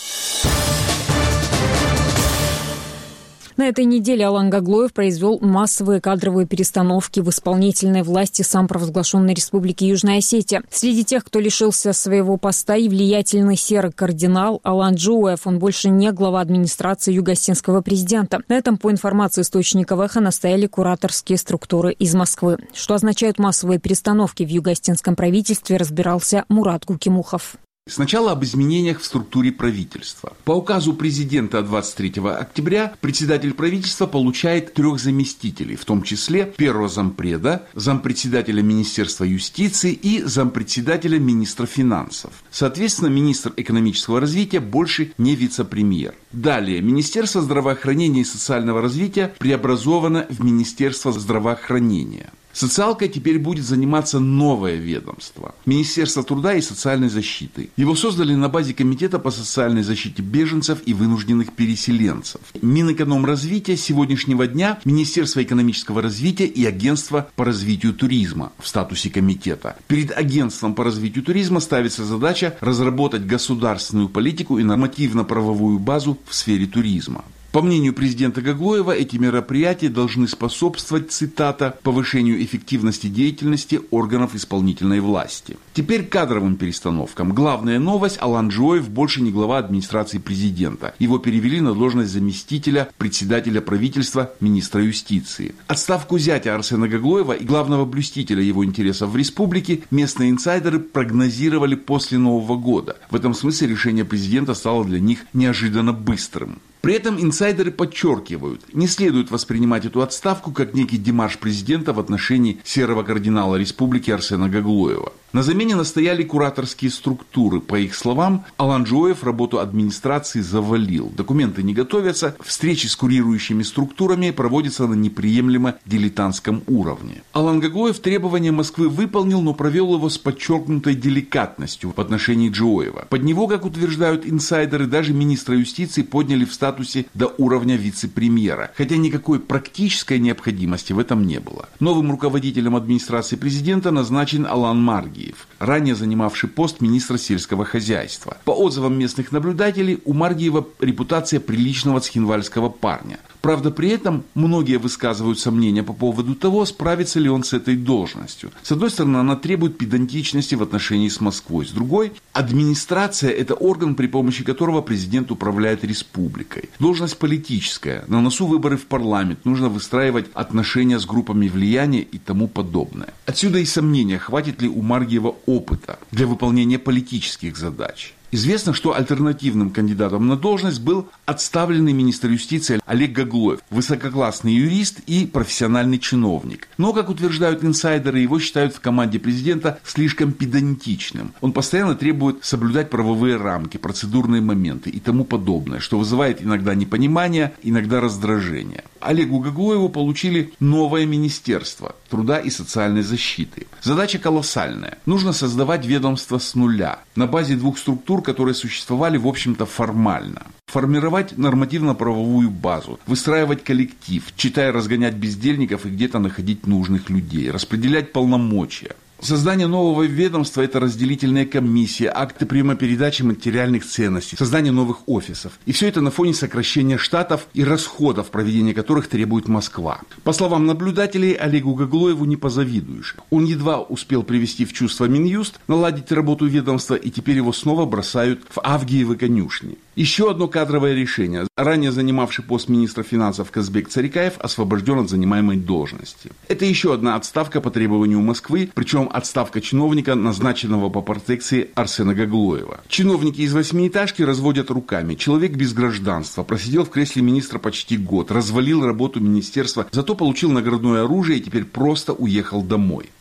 На этой неделе Алан Гаглоев произвел массовые кадровые перестановки в исполнительной власти самопровозглашенной Республики Южная Осетия. Среди тех, кто лишился своего поста, и влиятельный серый кардинал Алан Джоуев. Он больше не глава администрации юго-осетинского президента. На этом, по информации источников «Эхо», настояли кураторские структуры из Москвы. Что означают массовые перестановки в юго-осетинском правительстве, разбирался Мурат Гукимухов. Сначала об изменениях в структуре правительства. По указу президента двадцать третьего октября председатель правительства получает трех заместителей, в том числе первого зампреда, зампредседателя Министерства юстиции и зампредседателя министра финансов. Соответственно, министр экономического развития больше не вице-премьер. Далее, Министерство здравоохранения и социального развития преобразовано в Министерство здравоохранения. Социалкой теперь будет заниматься новое ведомство – Министерство труда и социальной защиты. Его создали на базе Комитета по социальной защите беженцев и вынужденных переселенцев. Минэкономразвития с сегодняшнего дня – Министерство экономического развития и Агентство по развитию туризма в статусе комитета. Перед Агентством по развитию туризма ставится задача разработать государственную политику и нормативно-правовую базу в сфере туризма. По мнению президента Гаглоева, эти мероприятия должны способствовать, цитата, «повышению эффективности деятельности органов исполнительной власти». Теперь к кадровым перестановкам. Главная новость – Алан Джоуев больше не глава администрации президента. Его перевели на должность заместителя председателя правительства, министра юстиции. Отставку зятя Арсена Гаглоева и главного блюстителя его интересов в республике местные инсайдеры прогнозировали после Нового года. В этом смысле решение президента стало для них неожиданно быстрым. При этом инсайдеры подчеркивают, не следует воспринимать эту отставку как некий демарш президента в отношении серого кардинала республики Арсена Гаглоева. На замене настояли кураторские структуры. По их словам, Алан Джоуев работу администрации завалил. Документы не готовятся, встречи с курирующими структурами проводятся на неприемлемо дилетантском уровне. Алан Гаглоев требования Москвы выполнил, но провел его с подчеркнутой деликатностью в отношении Джоуева. Под него, как утверждают инсайдеры, даже министра юстиции подняли в статусе до уровня вице-премьера, хотя никакой практической необходимости в этом не было. Новым руководителем администрации президента назначен Алан Маргиев, ранее занимавший пост министра сельского хозяйства. По отзывам местных наблюдателей, у Маргиева репутация приличного цхинвальского парня. Правда, при этом многие высказывают сомнения по поводу того, справится ли он с этой должностью. С одной стороны, она требует педантичности в отношении с Москвой. С другой, администрация – это орган, при помощи которого президент управляет республикой. Должность политическая. На носу выборы в парламент. Нужно выстраивать отношения с группами влияния и тому подобное. Отсюда и сомнения, хватит ли у Маргиева опыта для выполнения политических задач. Известно, что альтернативным кандидатом на должность был отставленный министр юстиции Олег Гаглоев, высококлассный юрист и профессиональный чиновник. Но, как утверждают инсайдеры, его считают в команде президента слишком педантичным. Он постоянно требует соблюдать правовые рамки, процедурные моменты и тому подобное, что вызывает иногда непонимание, иногда раздражение. Олегу Гаглоеву получили новое министерство труда и социальной защиты. Задача колоссальная. Нужно создавать ведомство с нуля, на базе двух структур, которые существовали, в общем-то, формально. Формировать нормативно-правовую базу, выстраивать коллектив, читая разгонять бездельников и где-то находить нужных людей, распределять полномочия. Создание нового ведомства – это разделительная комиссия, акты приема-передачи материальных ценностей, создание новых офисов. И все это на фоне сокращения штатов и расходов, проведения которых требует Москва. По словам наблюдателей, Олегу Гаглоеву не позавидуешь. Он едва успел привести в чувство Минюст, наладить работу ведомства, и теперь его снова бросают в Авгиевы конюшни. Еще одно кадровое решение. Ранее занимавший пост министра финансов Казбек Царикаев освобожден от занимаемой должности. Это еще одна отставка по требованию Москвы, причем отставка чиновника, назначенного по протекции Арсена Гаглоева. Чиновники из восьмиэтажки разводят руками. Человек без гражданства, просидел в кресле министра почти год, развалил работу министерства, зато получил наградное оружие и теперь просто уехал домой.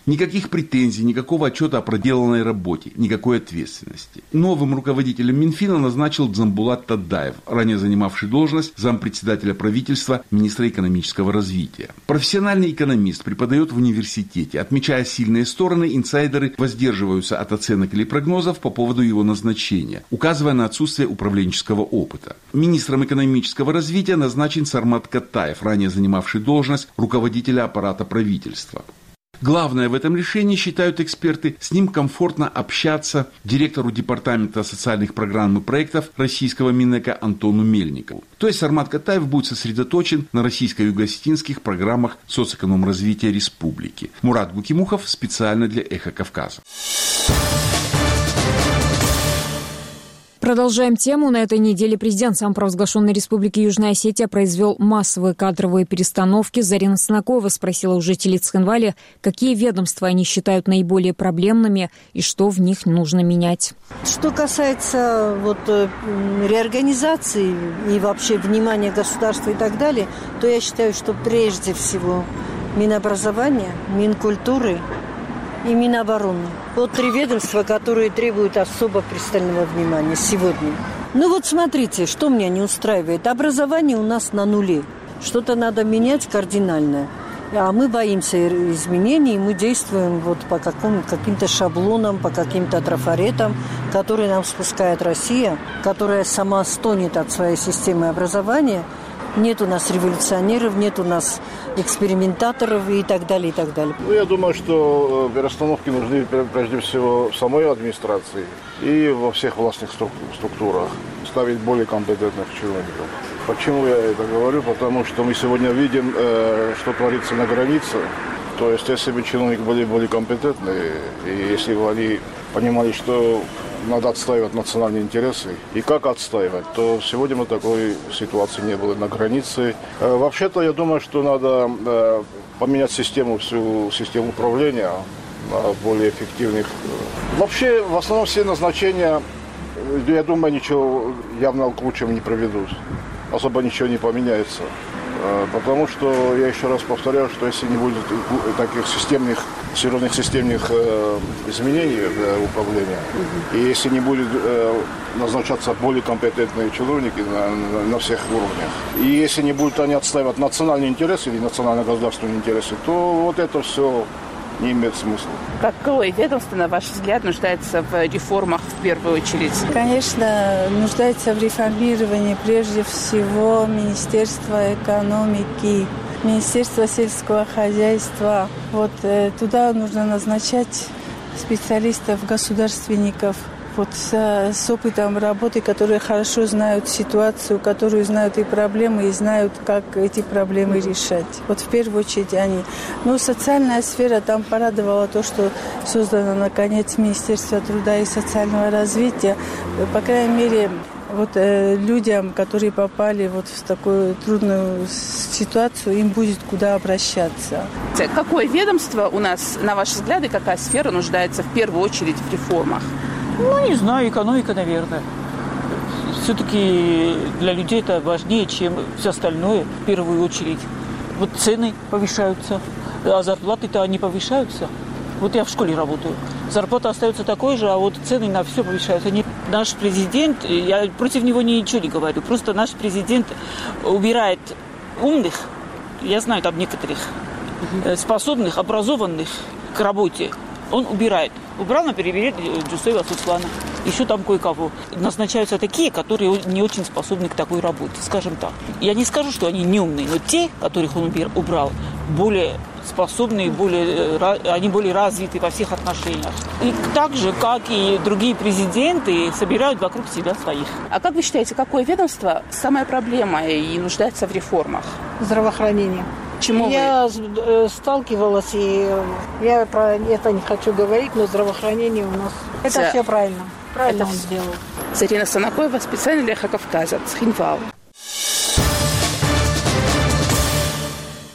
Никаких претензий, никакого отчета о проделанной работе, никакой ответственности. Новым руководителем Минфина назначил Дзамбулат Тадаев, ранее занимавший должность зампредседателя правительства, министра экономического развития. Профессиональный экономист преподает в университете. Отмечая сильные стороны, инсайдеры воздерживаются от оценок или прогнозов по поводу его назначения, указывая на отсутствие управленческого опыта. Министром экономического развития назначен Сармат Катаев, ранее занимавший должность руководителя аппарата правительства. Главное в этом решении, считают эксперты, с ним комфортно общаться директору Департамента социальных программ и проектов российского Минэко Антону Мельникову. То есть Сармат Катаев будет сосредоточен на российско-юго-осетинских программах соцэкономразвития республики. Мурат Гукимухов специально для «Эхо Кавказа». Продолжаем тему. На этой неделе президент самопровозглашенной Республики Южная Осетия произвел массовые кадровые перестановки. Зарина Снакова спросила у жителей Цхинвали, какие ведомства они считают наиболее проблемными и что в них нужно менять. Что касается вот, реорганизации и вообще внимания государства и так далее, то я считаю, что прежде всего Минобразования, Минкультуры и Минобороны. Вот три ведомства, которые требуют особо пристального внимания сегодня. Ну вот смотрите, что меня не устраивает. Образование у нас на нуле. Что-то надо менять кардинальное. А мы боимся изменений, мы действуем вот по какому, каким-то шаблонам, по каким-то трафаретам, которые нам спускает Россия, которая сама стонет от своей системы образования. Нет у нас революционеров, нет у нас экспериментаторов и так далее, и так далее. Ну, я думаю, что перестановки нужны прежде всего в самой администрации и во всех властных структурах. Ставить более компетентных чиновников. Почему я это говорю? Потому что мы сегодня видим, что творится на границе. То есть, если бы чиновники были более компетентны, и если бы они понимали, что надо отстаивать национальные интересы и как отстаивать, то сегодня мы такой ситуации не было на границе. Вообще-то, я думаю, что надо поменять систему, всю систему управления на более эффективных. Вообще, в основном все назначения, я думаю, ничего явно к лучшему не приведут. Особо ничего не поменяется. Потому что, я еще раз повторяю, что если не будет таких системных, серьезных системных э, изменений для управления, и если не будет э, назначаться более компетентные чиновники на, на, на всех уровнях, и если не будут они отстаивать национальные интересы или национально-государственные интересы, то вот это все не имеет смысла. Какое ведомство, на ваш взгляд, нуждается в реформах в первую очередь? Конечно, нуждается в реформировании прежде всего Министерства экономики, Министерства сельского хозяйства. Вот э, туда нужно назначать специалистов, государственников, вот с, с опытом работы, которые хорошо знают ситуацию, которые знают и проблемы, и знают, как эти проблемы решать. Вот в первую очередь они. Ну, социальная сфера, там порадовало то, что создано, наконец, Министерство труда и социального развития. По крайней мере, вот э, людям, которые попали вот в такую трудную ситуацию, им будет куда обращаться. Какое ведомство у нас, на ваши взгляды, какая сфера нуждается в первую очередь в реформах? Ну, не знаю, экономика, наверное. Все-таки для людей это важнее, чем все остальное, в первую очередь. Вот цены повышаются, а зарплаты-то не повышаются. Вот я в школе работаю. Зарплата остается такой же, а вот цены на все повышаются. Не, наш президент, я против него ничего не говорю, просто наш президент убирает умных, я знаю там некоторых, способных, образованных к работе. Он убирает. Убрал, например, Джусейва Суслана. Еще там кое-кого. Назначаются такие, которые не очень способны к такой работе, скажем так. Я не скажу, что они не умные, но те, которых он убрал, более способные, более, они более развиты во всех отношениях. И так же, как и другие президенты, собирают вокруг себя своих. А как вы считаете, какое ведомство самая проблема и нуждается в реформах? Здравоохранение. Чему я вы? сталкивалась, и я про это не хочу говорить, но здравоохранение у нас... Это За... все правильно. Правильно это он все. сделал. Зарина Санакоева, специально для «Эхо Кавказа», Цхинвал.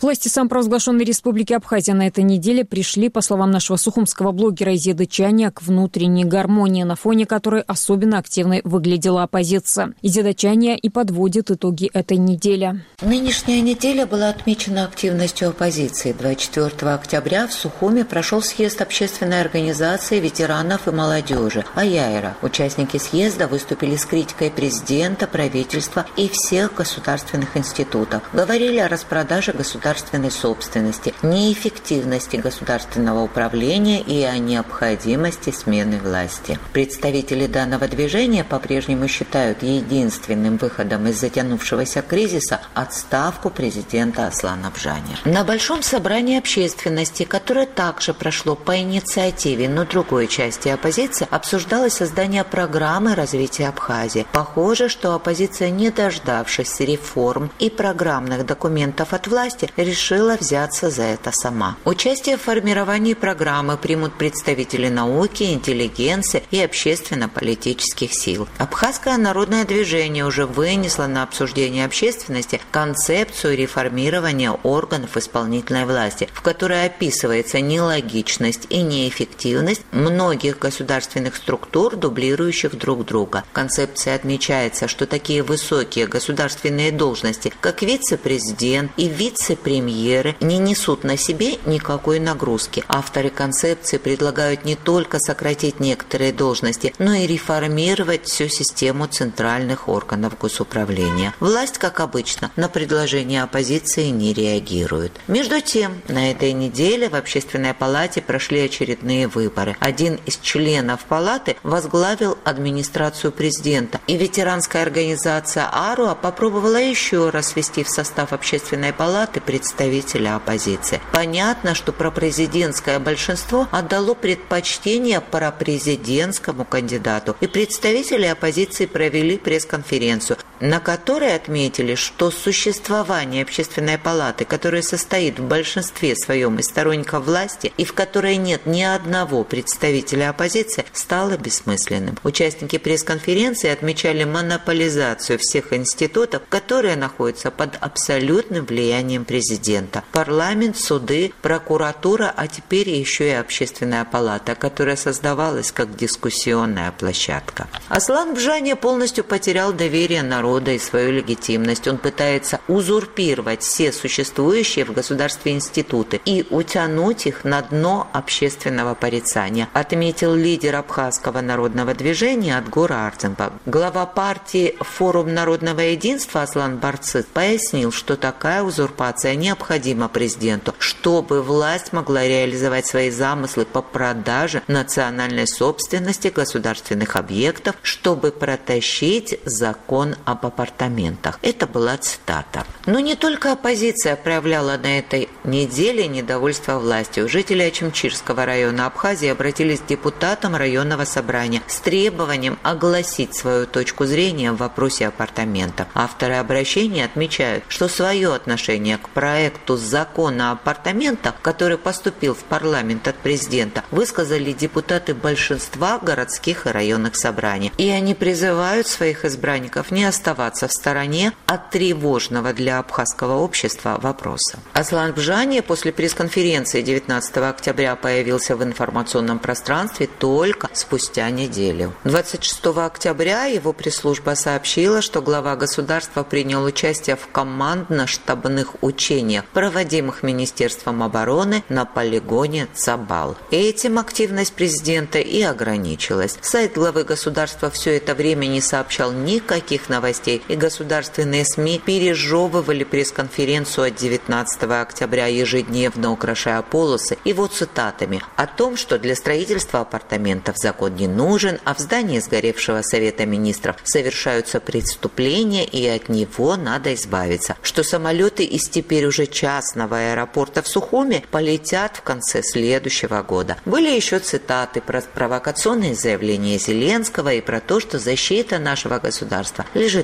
Власти самопровозглашенной Республики Абхазия на этой неделе пришли, по словам нашего сухумского блогера Изеды Чаня, к внутренней гармонии, на фоне которой особенно активной выглядела оппозиция. Изеда Чаня и подводит итоги этой недели. Нынешняя неделя была отмечена активностью оппозиции. двадцать четвёртого октября в Сухуме прошел съезд общественной организации ветеранов и молодежи «Аяйра». Участники съезда выступили с критикой президента, правительства и всех государственных институтов. Говорили о распродаже государственных государственной собственности, неэффективности государственного управления и о необходимости смены власти. Представители данного движения по-прежнему считают единственным выходом из затянувшегося кризиса отставку президента Аслана Бжани. На большом собрании общественности, которое также прошло по инициативе, но другой части оппозиции, обсуждалось создание программы развития Абхазии. Похоже, что оппозиция, не дождавшись реформ и программных документов от власти, решила взяться за это сама. Участие в формировании программы примут представители науки, интеллигенции и общественно-политических сил. Абхазское народное движение уже вынесло на обсуждение общественности концепцию реформирования органов исполнительной власти, в которой описывается нелогичность и неэффективность многих государственных структур, дублирующих друг друга. В концепции отмечается, что такие высокие государственные должности, как вице-президент и вице-президент, премьеры не несут на себе никакой нагрузки. Авторы концепции предлагают не только сократить некоторые должности, но и реформировать всю систему центральных органов госуправления. Власть, как обычно, на предложения оппозиции не реагирует. Между тем, на этой неделе в Общественной палате прошли очередные выборы. Один из членов палаты возглавил администрацию президента, и ветеранская организация АРУА попробовала еще раз ввести в состав Общественной палаты представителя оппозиции. Понятно, что пропрезидентское большинство отдало предпочтение пропрезидентскому кандидату, и представители оппозиции провели пресс-конференцию, на которой отметили, что существование Общественной палаты, которая состоит в большинстве своем из сторонников власти и в которой нет ни одного представителя оппозиции, стало бессмысленным. Участники пресс-конференции отмечали монополизацию всех институтов, которые находятся под абсолютным влиянием президента. Президента. Парламент, суды, прокуратура, а теперь еще и Общественная палата, которая создавалась как дискуссионная площадка. Аслан Бжани полностью потерял доверие народа и свою легитимность. Он пытается узурпировать все существующие в государстве институты и утянуть их на дно общественного порицания, отметил лидер абхазского народного движения Адгор Ардзинбек. Глава партии «Форум народного единства» Аслан Барцыт пояснил, что такая узурпация необходима президенту, чтобы власть могла реализовать свои замыслы по продаже национальной собственности государственных объектов, чтобы протащить закон об апартаментах. Это была цитата. Но не только оппозиция проявляла на этой неделе недовольство властью. Жители Ачимчирского района Абхазии обратились к депутатам районного собрания с требованием огласить свою точку зрения в вопросе апартаментов. Авторы обращения отмечают, что свое отношение к проекту закона о апартаментах, который поступил в парламент от президента, высказали депутаты большинства городских и районных собраний. И они призывают своих избранников не оставаться в стороне от тревожного для абхазского общества вопроса. Аслан Бжани после пресс-конференции девятнадцатого октября появился в информационном пространстве только спустя неделю. двадцать шестого октября его пресс-служба сообщила, что глава государства принял участие в командно-штабных учениях, проводимых Министерством обороны на полигоне Цабал. Этим активность президента и ограничилась. Сайт главы государства все это время не сообщал никаких новостей, и государственные СМИ пережевывали пресс-конференцию от девятнадцатого октября, ежедневно украшая полосы его цитатами о том, что для строительства апартаментов закон не нужен, а в здании сгоревшего Совета министров совершаются преступления, и от него надо избавиться, что самолеты из теперь уже частного аэропорта в Сухуме полетят в конце следующего года. Были еще цитаты про провокационные заявления Зеленского и про то, что защита нашего государства лежит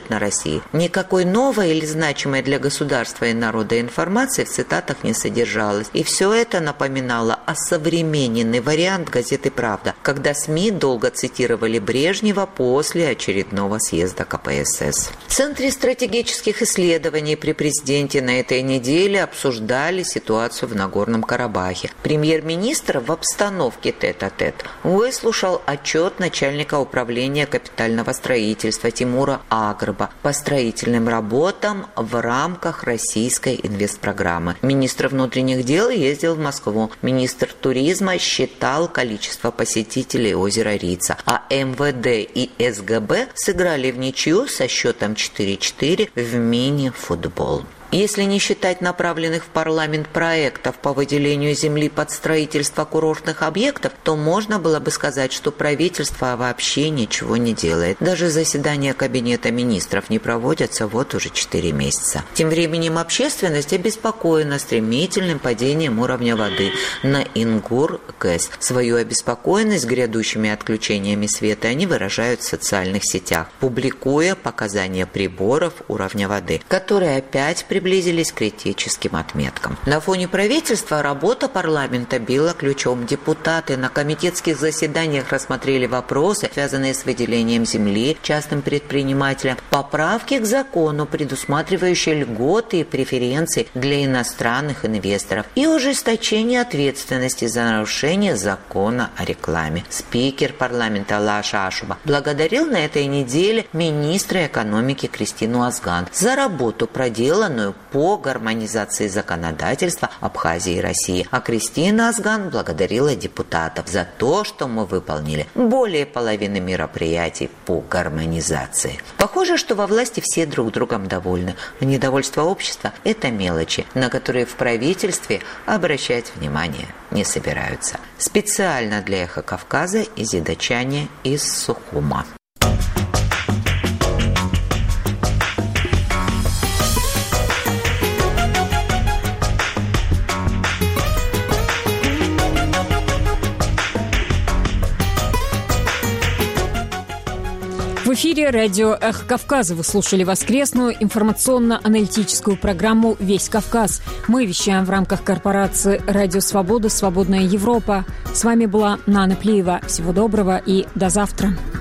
лежит на России. Никакой новой или значимой для государства и народа информации в цитатах не содержалось. И все это напоминало осовремененный вариант газеты «Правда», когда СМИ долго цитировали Брежнева после очередного съезда ка пэ эс эс. В Центре стратегических исследований при президенте на этой неделе обсуждали ситуацию в Нагорном Карабахе. Премьер-министр в обстановке тет-а-тет выслушал отчет начальника управления капитального строительства Тимура Агрба по строительным работам в рамках российской инвестпрограммы. Министр внутренних дел ездил в Москву. Министр туризма считал количество посетителей озера Рица. А эм вэ дэ и эс гэ бэ сыграли в ничью со счетом четыре-четыре в мини-футбол. Если не считать направленных в парламент проектов по выделению земли под строительство курортных объектов, то можно было бы сказать, что правительство вообще ничего не делает. Даже заседания Кабинета министров не проводятся вот уже четыре месяца. Тем временем общественность обеспокоена стремительным падением уровня воды на Ингур-ГЭС. Свою обеспокоенность грядущими отключениями света они выражают в социальных сетях, публикуя показания приборов уровня воды, которые опять при приблизились к критическим отметкам. На фоне правительства работа парламента била ключом. Депутаты на комитетских заседаниях рассмотрели вопросы, связанные с выделением земли частным предпринимателям, поправки к закону, предусматривающие льготы и преференции для иностранных инвесторов, и ужесточение ответственности за нарушение закона о рекламе. Спикер парламента Лаша Ашуба благодарил на этой неделе министра экономики Кристину Азган за работу, проделанную по гармонизации законодательства Абхазии и России. А Кристина Азган благодарила депутатов за то, что мы выполнили более половины мероприятий по гармонизации. Похоже, что во власти все друг другом довольны. А недовольство общества – это мелочи, на которые в правительстве обращать внимание не собираются. Специально для «Эхо Кавказа» Изида Чани из Сухума. В эфире радио «Эхо Кавказа». Вы слушали воскресную информационно-аналитическую программу «Весь Кавказ». Мы вещаем в рамках корпорации «Радио Свобода. Свободная Европа». С вами была Нана Плиева. Всего доброго и до завтра.